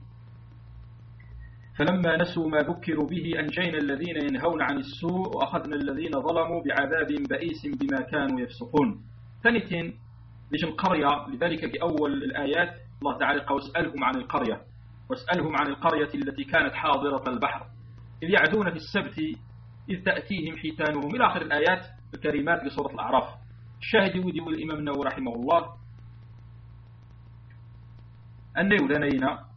فلما نسوا ما ذكروا به أنجينا الذين ينهون عن السوء وأخذنا الذين ظلموا بعذاب بئيس بما كانوا يفسقون. ثانيتين ليش القرية، لذلك في أول الآيات الله تعالى قال: واسألهم عن القرية التي كانت حاضرة البحر إذ يعدون في السبت إذ تأتيهم حيتانهم إلى آخر الآيات الكريمات لسورة الأعراف. الشاهد يودي الإمام النووي رحمه الله أن يودنينا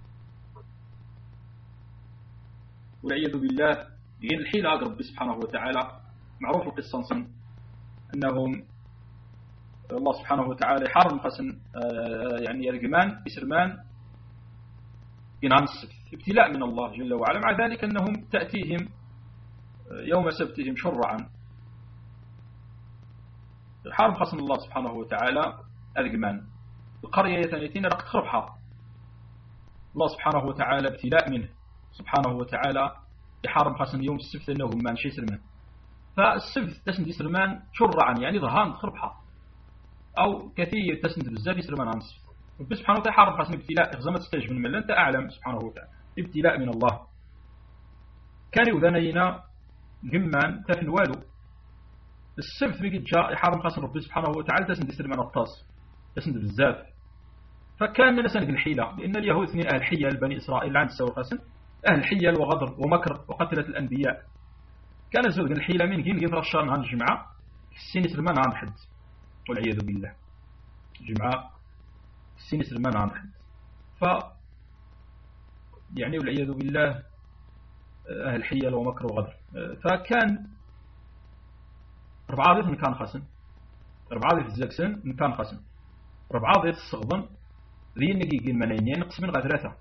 والعياذ بالله غير الحيلة ربي سبحانه وتعالى. معروف القصة أنهم الله سبحانه وتعالى حرم خسن يعني الرجمان بسرمان ينعم السبت، ابتلاء من الله جل وعلا. مع ذلك أنهم تأتيهم يوم سبتهم شرعا، حرم خسن الله سبحانه وتعالى الرجمان. القرية يتنيتين رقت خربحة، الله سبحانه وتعالى ابتلاء منه سبحانه وتعالى يحرم خاصة يوم السبت أنهم ما نشي سرمان. فالسبت تسند سرمان شرعا يعني ظهان خربحة أو كثير تسند بزاف سرمان عن السبت. ربي سبحانه وتعالى حرم خاصة ابتلاء إخزامة تستجب من أنت أعلم سبحانه وتعالى ابتلاء من الله. كان يذنينا جمان تفن والو السبت بيجي جاء يحرم خاصة ربي سبحانه وتعالى تسند سرمان الطاس تسند بزاف. فكان نسند الحيلة، لأن اليهود اثنين أهل حيل بني إسرائيل عند سوى قسم أهل حيل وغدر ومكر وقتلة الأنبياء. كان زود الحيلة من جين رشان عن الجمعة في السين سلمان عن حد والعياذ بالله. جمعة في السين سلمان عن حد يعني والعياذ بالله أهل حيل ومكر وغدر. فكان ربعة ضيف كان خسن، ربعة ضيف الزكسن كان خسن، ربعة ضيف الصغضن ذي نجي جين منينين نقسم من غدرته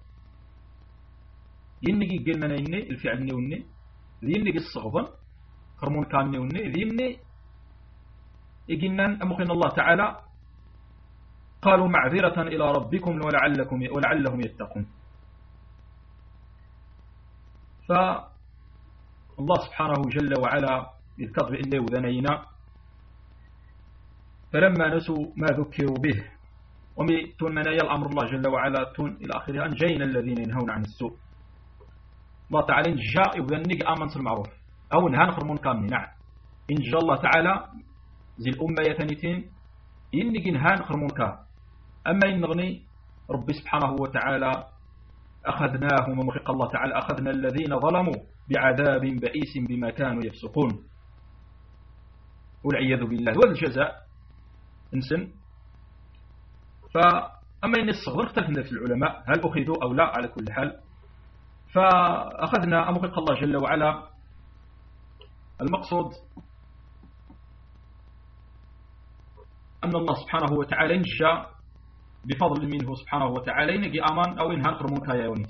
ينجي جين منيني الفعل نيوني ذي نجي الصغضن هرمون كان نيوني ذي مني يجينا أمخن الله تعالى قالوا معذرة إلى ربكم ولعلهم يتقون. فالله سبحانه جل وعلا يذكر بإن له ذنينا فلما نسوا ما ذكروا به ومن منايا الأمر الله جل وعلا تون إلى آخره أنجينا الذين ينهون عن السوء. الله تعالى إنجاء يبذنك آمن المعروف أو نهان خرمون كامل. نعم إنجا الله تعالى زي الأمة يتنيتين إنك نهان خرمون كامل. أما إن نغني ربي سبحانه وتعالى أخذناهم ومخيق الله تعالى أخذنا الذين ظلموا بعذاب بئيس بما كانوا يفسقون والعياذ بالله. والجزاء إنسان. فأما إن الصغر اختلفنا في العلماء هل أخذوا أو لا. على كل حال فأخذنا أمخلق الله جل وعلا. المقصود أن الله سبحانه وتعالى نجى بفضل منه سبحانه وتعالى ينجي أمان أو إنهان قرمون كايوني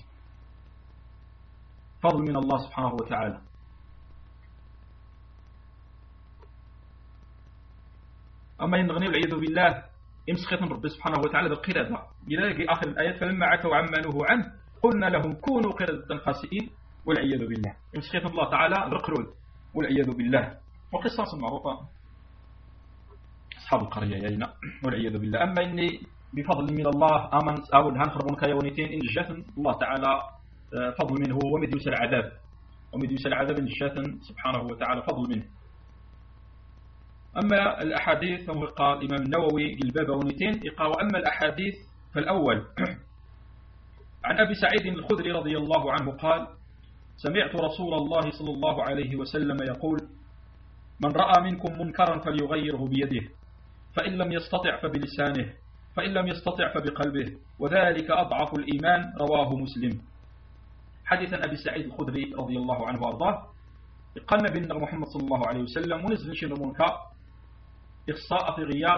فضل من الله سبحانه وتعالى. أما ينغني والعياذ بالله امسخيط من ربي سبحانه وتعالى بالقردة إلى آخر الآيات فلما عتوا عما نهوا عنه قلنا لهم كونوا قردة خاسئين والعياذ بالله. امسخيط الله تعالى بالقرود والعياذ بالله. وقصص معروفة أصحاب القرية يينا والعياذ بالله. أما إني بفضل من الله آمنت أو نهان خربون كيونيتين إن جاء الله تعالى فضل منه ومديوس العذاب إن جاء سبحانه وتعالى فضل منه. أما الأحاديث فهو قال الإمام النووي الباب ونيتين وأما الأحاديث فالأول عن أبي سعيد الخدري رضي الله عنه قال سمعت رسول الله صلى الله عليه وسلم يقول من رأى منكم منكرا فليغيره بيده فإن لم يستطع فبلسانه فإن لم يستطع فبقلبه وذلك أضعف الإيمان. رواه مسلم. حديث أبي سعيد الخدري رضي الله عنه وأرضاه قال نبينا محمد صلى الله عليه وسلم ونزل شر منكر إخصاء في غياء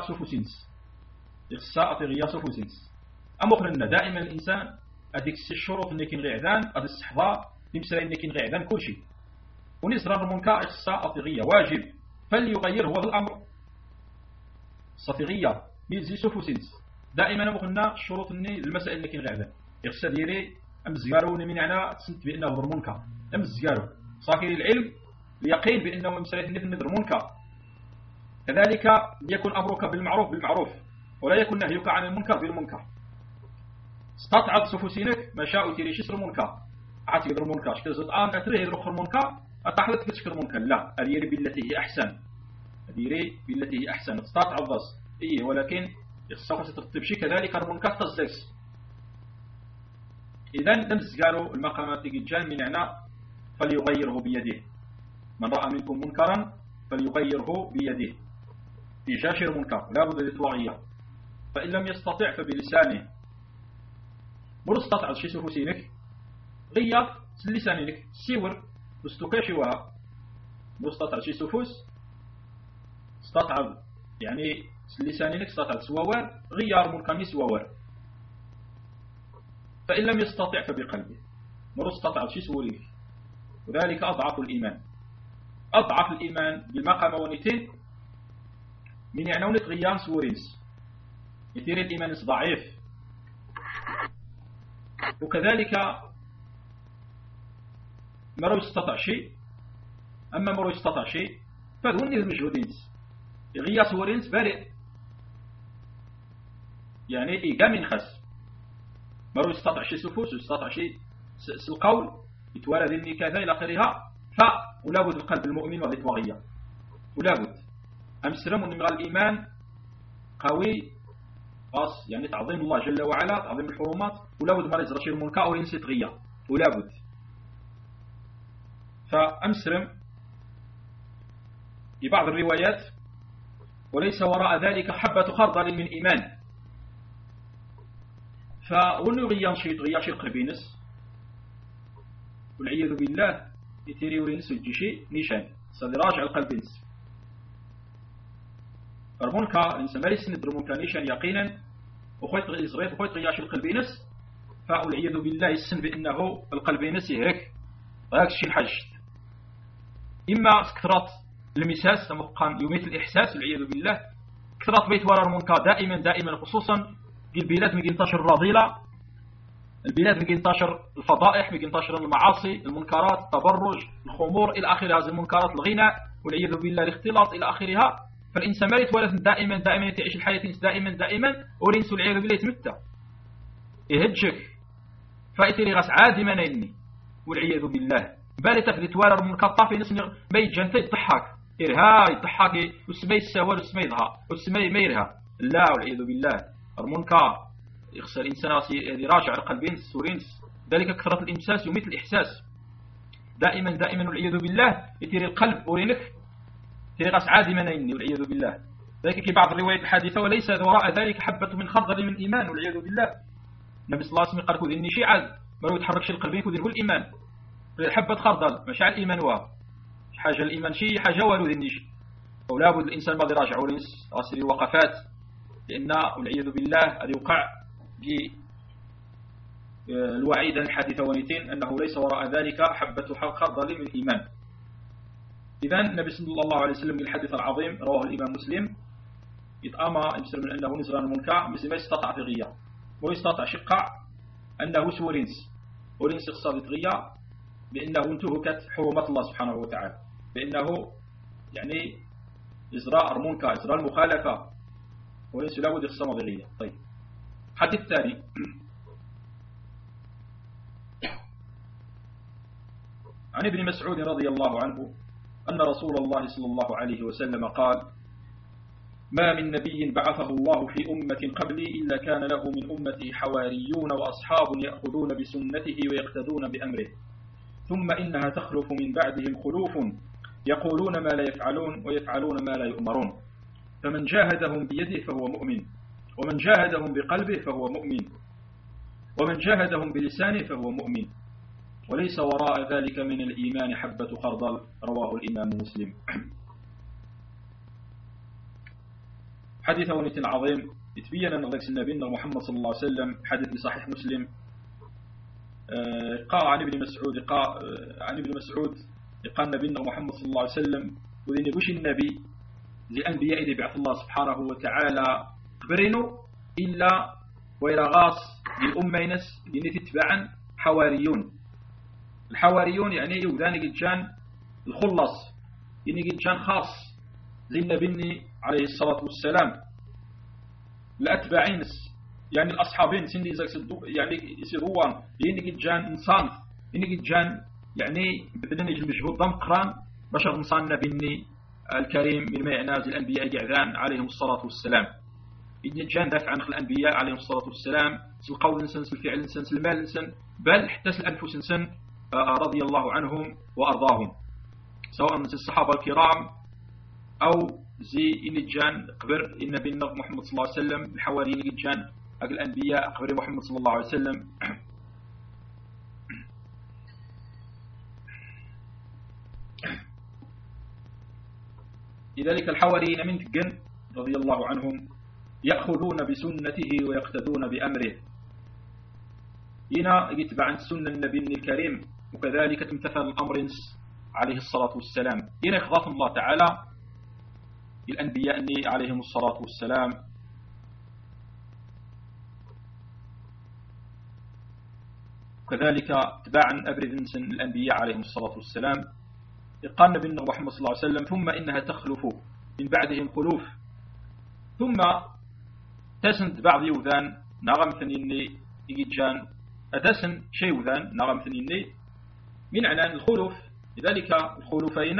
سفوسنس أمخرنا دائما الإنسان أديك الشروط اللي كان غيعدان أدي الصحضاء يمسرين لكن غير كل شيء ونسرى المنكر إخصاء أطغية واجب فليغير هو الأمر الصفغية ميزي سوفوسينس دائما قلنا الشروط المسائل اللي كاين غير يخص ديري امزيارو من هنا تسنت بانه هو المنكر امزيارو صافي العلم اليقين بانه مساله النذر منكر كذلك يكون امرك بالمعروف بالمعروف ولا يكون نهيك عن المنكر بالمنكر استطعد سوفوسينك ما شاء تيري شسر المنكر عاد يدير المنكر شكل الان اتريه الاخر المنكر اتحلت كتشكر المنكر لا اديري بالتي هي احسن اديري بالتي هي احسن استطعد بس ايه ولكن يخصك ترتب شيء كذلك المنكر تصدق إذا نمس قالوا المقامات جان من هنا فليغيره بيده من رأى منكم منكرا فليغيره بيده يجاشر منكر لا بد للطواغية فإن لم يستطع فبلسانه مر استطع شي سفوسينك غير لسانك سيور مستكاشوها مر استطع شي سفوس استطع يعني لسانك استطع سوار غير منكر سوار فإن لم يستطع فبقلبه مر استطع شي سوريه وذلك أضعف الإيمان أضعف الإيمان بالمقام ونتين من يعنون غيان سورينس يثير الإيمان ضعيف وكذلك مرو يستطع شيء أما مرو يستطع شيء فذون المجهودينس غيا سورينس بارئ يعني إيقا من خس مرو يستطع شيء سفوس ويستطع شيء القول يتوارد إني كذا إلى آخرها ولا بد القلب المؤمن وذي طواغية ولا بد أمسرم من الإيمان قوي خاص يعني تعظيم الله جل وعلا تعظيم الحرمات ولا بد مريز رشيد المنكر وينسي طغية ولا بد فأمسرم في بعض الروايات وليس وراء ذلك حبة خردل من إيمان فونو غيان شيء غيا شيء قلبينس والعياذ بالله يتيري ورينس الجيشي نيشان صدي راجع القلبينس المنكر الإنسان ما يسند المنكر نيشان يقينا وخيط غير وخيط غياش القلبينس فالعياذ بالله يسن بأنه القلبينس يهرك هذاك الشيء الحاج إما كثرات المساس مقام يميت الإحساس والعياذ بالله كثرات بيت وراء المنكر دائما خصوصا البلاد ممكن تنتشر الرذيلة البلاد ممكن تنتشر الفضائح ممكن تنتشر المعاصي المنكرات التبرج الخمور إلى آخر هذه المنكرات الغنى والعياذ بالله الاختلاط إلى آخرها فالإنسان ما يتولد دائما تعيش الحياة دائما ورينس والعياذ بالله يتمتع يهجك فايتري غاس عادي ما نيني والعياذ بالله بالي تفدي توالر المنكر طافي ناس ما يتجنت يضحك إرها يضحك وسمي السوال وسمي ظهر وسمي ميرها لا والعياذ بالله المنكر يخسر الإنسان هذه راجع القلبين السورينس ذلك كثرة الإمساس يميت الإحساس دائما والعياذ بالله يتيري القلب ورينك تيري غاس عادي ما نيني والعياذ بالله ذلك في بعض الروايات الحادثة وليس وراء ذلك حبة من خردل من إيمان والعياذ بالله النبي صلى الله عليه وسلم قال كذني شيء عاد ما يتحركش القلبين كذنه الإيمان حبة خردل مش على الإيمان واه حاجة الإيمان شيء حاجة والو ذني شيء ولا بد الإنسان بعد يراجع ورينس غاسل الوقفات لأن والعياذ بالله أن يوقع بالوعيد الحادثة ونتين أنه ليس وراء ذلك حبة خردل من إيمان إذن النبي صلى الله عليه وسلم بالحديث العظيم رواه الإمام مسلم يتأمى يمسر من أنه نزران المنكع مثل ما يستطع تغيير ويستطع شقع أنه سورينس ورينس اقصاد تغيير بأنه انتهكت حرمات الله سبحانه وتعالى بأنه يعني إزراء المنكر إزراء المخالفة وليس لا بد يخصم ضغية. طيب حديث ثاني عن ابن مسعود رضي الله عنه أن رسول الله صلى الله عليه وسلم قال ما من نبي بعثه الله في أمة قبلي إلا كان له من أمته حواريون وأصحاب يأخذون بسنته ويقتدون بأمره ثم إنها تخلف من بعدهم خلوف يقولون ما لا يفعلون ويفعلون ما لا يؤمرون فمن جاهدهم بيده فهو مؤمن ومن جاهدهم بقلبه فهو مؤمن ومن جاهدهم بلسانه فهو مؤمن وليس وراء ذلك من الإيمان حبة خردل رواه الإمام مسلم. حديث ونت عظيم يتبين أن ذلك النبي محمد صلى الله عليه وسلم حديث صحيح مسلم قال عن ابن مسعود قال نبينا محمد صلى الله عليه وسلم وذين يقولش النبي لأنبياء إذا بعث الله سبحانه وتعالى قبرينه إلا ويرغاص للأمة ينس لأن تتبعا حواريون. الحواريون يعني يوذان جان الخلص يعني جان خاص زي النبي عليه الصلاة والسلام. الأتباعين يعني الأصحابين سندي يعني يسيروان يعني جان إنسان يعني جان يعني بدنا نجي مجهود ضم قران بشر إنسان نبي الكريم من ما يعناز الأنبياء جعذان عليهم الصلاة والسلام. إذن جان دافع عن الأنبياء عليهم الصلاة والسلام القول إنسان الفعل إنسان المال إنسان بل حتى الأنفس إنسان رضي الله عنهم وأرضاهم سواء من الصحابة الكرام أو زي إن جان قبر النبي محمد صلى الله عليه وسلم الحواريين إن جان الأنبياء قبر محمد صلى الله عليه وسلم. لذلك الحواريين من تجن رضي الله عنهم يأخذون بسنته ويقتدون بأمره هنا يتبع سنة النبي الكريم وكذلك تمتثل الأمر عليه الصلاة والسلام. هنا إخضاف الله تعالى الأنبياء عليهم الصلاة والسلام وكذلك تباعا أبرز الأنبياء عليهم الصلاة والسلام. قال النبي محمد صلى الله عليه وسلم ثم إنها تخلف من بعدهم خلوف ثم تسند بعض يوذان نغم ثنيني يجان أتسن شيء وذان نغم ثنيني من عنان الخلوف. لذلك الخلوفين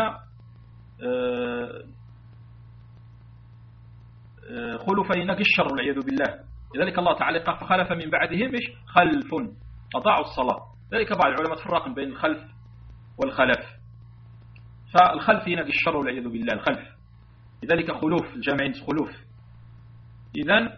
خلوفين كالشر والعياذ بالله. لذلك الله تعالى قال فخلف من بعدهم خلف أضاعوا الصلاة. ذلك بعض العلماء تفرق بين الخلف والخلف فالخلف هنا كالشر والعياذ بالله الخلف. لذلك خلوف الجامعين خلوف إذن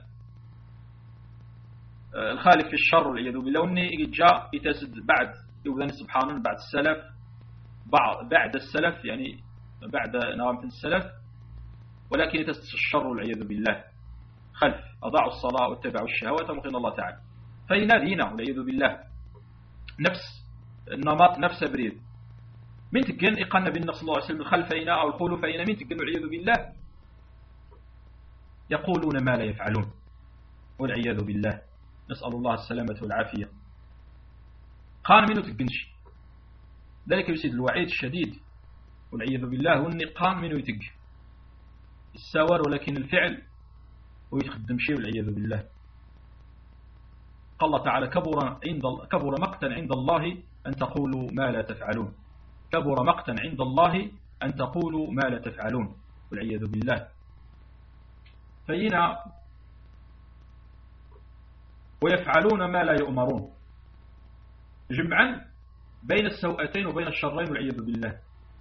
الخالف في الشر والعياذ بالله واني جاء يتسد بعد يوذن سبحانه بعد السلف بعد السلف يعني بعد نوامة السلف ولكن يتسد الشر والعياذ بالله خلف أضاعوا الصلاة واتبعوا الشهوات ومقين الله تعالى. فينادينا والعياذ بالله نفس النمط نفس بريد من تكن إقنا بالنبي صلى الله عليه وسلم الخلفين أو الخلفين من تكن والعياذ بالله يقولون ما لا يفعلون والعياذ بالله نسأل الله السلامة والعافية. قان منه تقنش ذلك يسيد الوعيد الشديد والعياذ بالله واني قان منه يتق السوار ولكن الفعل ويتخدم شيء والعياذ بالله. قال الله تعالى كبر مقتا عند الله أن تقولوا ما لا تفعلون. كبر مقتا عند الله أن تقولوا ما لا تفعلون والعياذ بالله. فهنا ويفعلون ما لا يؤمرون جمعا بين السوءتين وبين الشرين والعياذ بالله.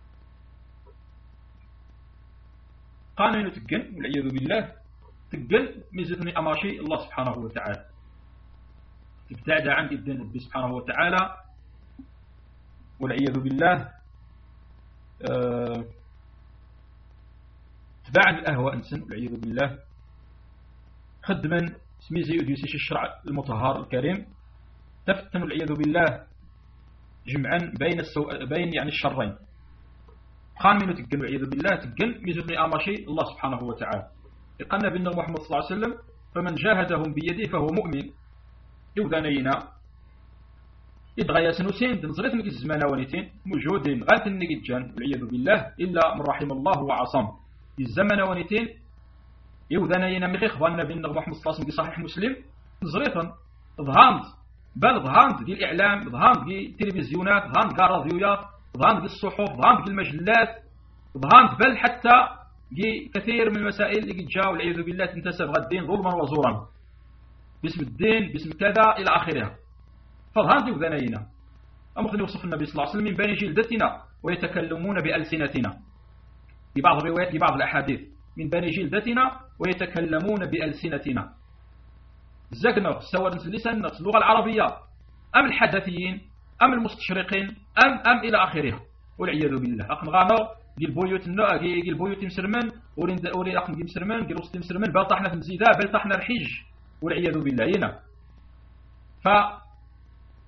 قانون تقن والعياذ بالله تقن ميزتني أماشي الله سبحانه وتعالى تبتعد عن الدين ربي سبحانه وتعالى والعياذ بالله. تباعد الأهواء إنسان والعياذ بالله خدما سميزي يديسيش الشرع المطهر الكريم تفتن والعياذ بالله جمعا بين يعني الشرين. قال منه تقن والعياذ بالله تقن ميزتني أماشي الله سبحانه وتعالى. يقلنا بأن محمد صلى الله عليه وسلم فمن جاهدهم بيده فهو مؤمن يوذانينا إدغايا سنوسين تنصريت نك الزمان ونيتين موجودين غالت النججان والعياذ بالله إلا من رحم الله وعصم الزمان ونيتين يوذانينا مخيخ ظن بأن محمد صلى الله عليه وسلم صحيح مسلم نصريتا ظهامت بل ظهامت دي الإعلام ظهامت دي تلفزيونات ظهامت دي الراديويات ظهامت دي الصحف ظهامت دي المجلات ظهامت بل حتى دي كثير من المسائل اللي جاء والعياذ بالله تنتسب غدين ظلما وزورا باسم الدين باسم كذا إلى آخرها. فظهرت وذنينا أمخذ يوصف النبي صلى الله عليه وسلم من بني جلدتنا ويتكلمون بألسنتنا في بعض الروايات في بعض الأحاديث من بني جلدتنا ويتكلمون بألسنتنا الزقنة سواء اللسان اللغة العربية أم الحدثيين أم المستشرقين أم إلى آخرها والعياذ بالله. أقن غانا دي البيوت دي البيوت مسرمن ولي أقن دي مسرمن دي رصد مسرمن بل طحنا في مزيدة بل طحنا الحج والعياذ بالله. هنا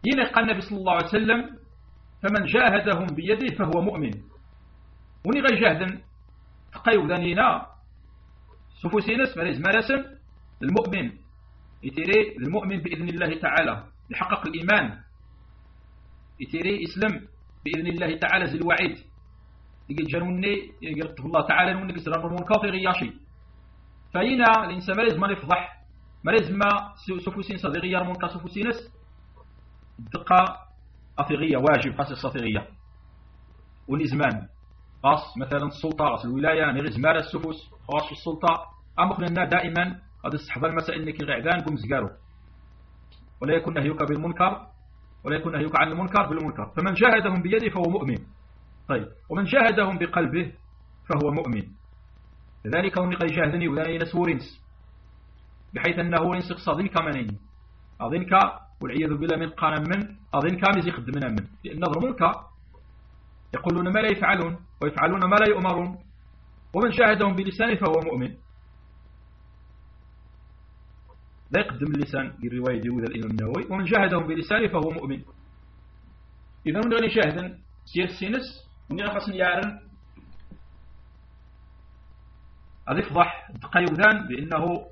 هنا قال النبي صلى الله عليه وسلم فمن جاهدهم بيده فهو مؤمن. وني غيجاهدن تقايو ذانينا سفوسينس مراسم المؤمن يتيري المؤمن بإذن الله تعالى يحقق الإيمان يتيري إسلام بإذن الله تعالى زي الوعيد يقول جانوني يقول الله تعالى نوني بسرعة المنكر غياشي. فهنا الإنسان مريز ما يفضح مريز ما سفوسين صديقية منكر سفوسينس الدقة أثيغية واجب خاصة الصفيغية ونزمان خاص مثلا السلطة خاص الولاية نغز مارا السفوس خاص السلطة أمخنا دائما هذا الصحبة المسائل نكي غعدان قم زقارو ولا يكون نهيك بالمنكر ولا يكون نهيك عن المنكر بالمنكر. فمن جاهدهم بيده فهو مؤمن. طيب ومن جاهدهم بقلبه فهو مؤمن. لذلك هو نقي جاهدني وذاني نسورينس بحيث أنه ينسق صادين كمانين أظنك والعياذ بالله من قانا من أظنك مزي خدمنا من لأن ظلمونك يقولون ما لا يفعلون ويفعلون ما لا يؤمرون. ومن جاهدهم بلسانه فهو مؤمن. لا يقدم اللسان بالرواية ديوذا الإمام النووي ومن جاهدهم بلسانه فهو مؤمن. إذا من غير شاهدا سير السينس ونغا خاصني يعلن هذا يفضح دقايوذان بأنه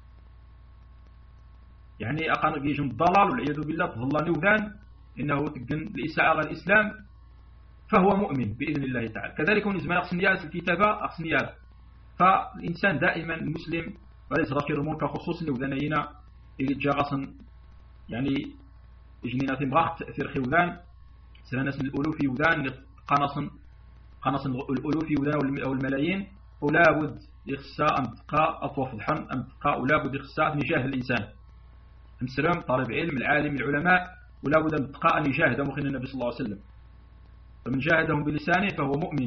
يعني أقان يجم الضلال والعياذ بالله تظل نوذان إنه تقن الإساءة على الإسلام فهو مؤمن بإذن الله تعالى. كذلك ونزمان أقسنيات الكتابة أقسنيات. فالإنسان دائما المسلم وليس غفير المنكر خصوصا نوذانينا اللي جاغصا يعني إجنينا تمغاق تأثير خيوذان سلانس الألوف يوذان قنص الألوف يوذان أو الملايين ولا بد يخسى أن تقى أطوف الحن أن تقى ولا بد يخسى أن يجاهد الإنسان المسلم طالب علم العالم العلماء ولا بد أن تقى أن يجاهد مخين النبي صلى الله عليه وسلم. فمن جاهدهم بلسانه فهو مؤمن.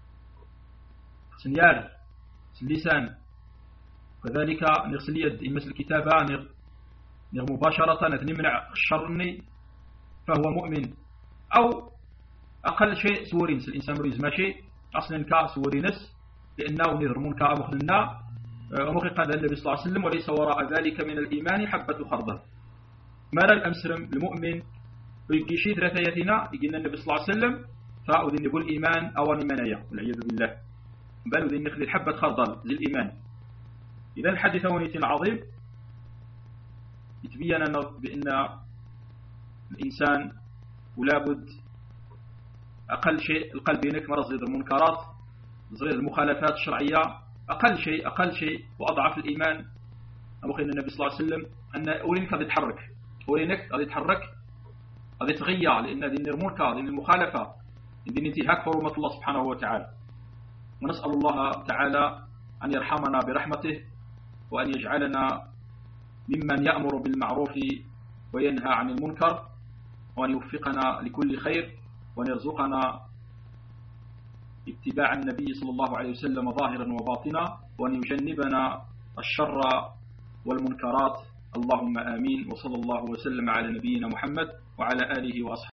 سنيار اللسان كذلك نغسل يد إمس الكتابة نغ مباشرة نمنع الشر فهو مؤمن. أو أقل شيء سورينس الإنسان مريز ماشي أصلا كا سورينس لأنه نذرمون كا مخلنا ومخي قال النبي صلى الله عليه وسلم وليس وراء ذلك من الإيمان حبة خردل. مالا الأمسرم المؤمن ويجيشي ثلاثياتنا يقولنا النبي صلى الله عليه وسلم فأذن يقول إيمان أو منايا والعياذ بالله بل أذن نخذ حبة خردل زي الإيمان. إذا الحديث ونيت عظيم يتبين بأن الإنسان ولا بد أقل شيء القلب ينك مرض المنكرات زغير المخالفات الشرعية أقل شيء وأضعف الإيمان أبوخين النبي صلى الله عليه وسلم أن أولينك هذا يتحرك أولينك هذا يتحرك هذا يتغير لأن هذه المنكر هذه المخالفة هذه انتهاك حرمة الله سبحانه وتعالى. ونسأل الله تعالى أن يرحمنا برحمته وأن يجعلنا ممن يأمر بالمعروف وينهى عن المنكر وأن يوفقنا لكل خير وأن يرزقنا اتباع النبي صلى الله عليه وسلم ظاهرا وباطنا وأن يجنبنا الشر والمنكرات. اللهم آمين. وصلى الله وسلم على نبينا محمد وعلى آله وأصحابه.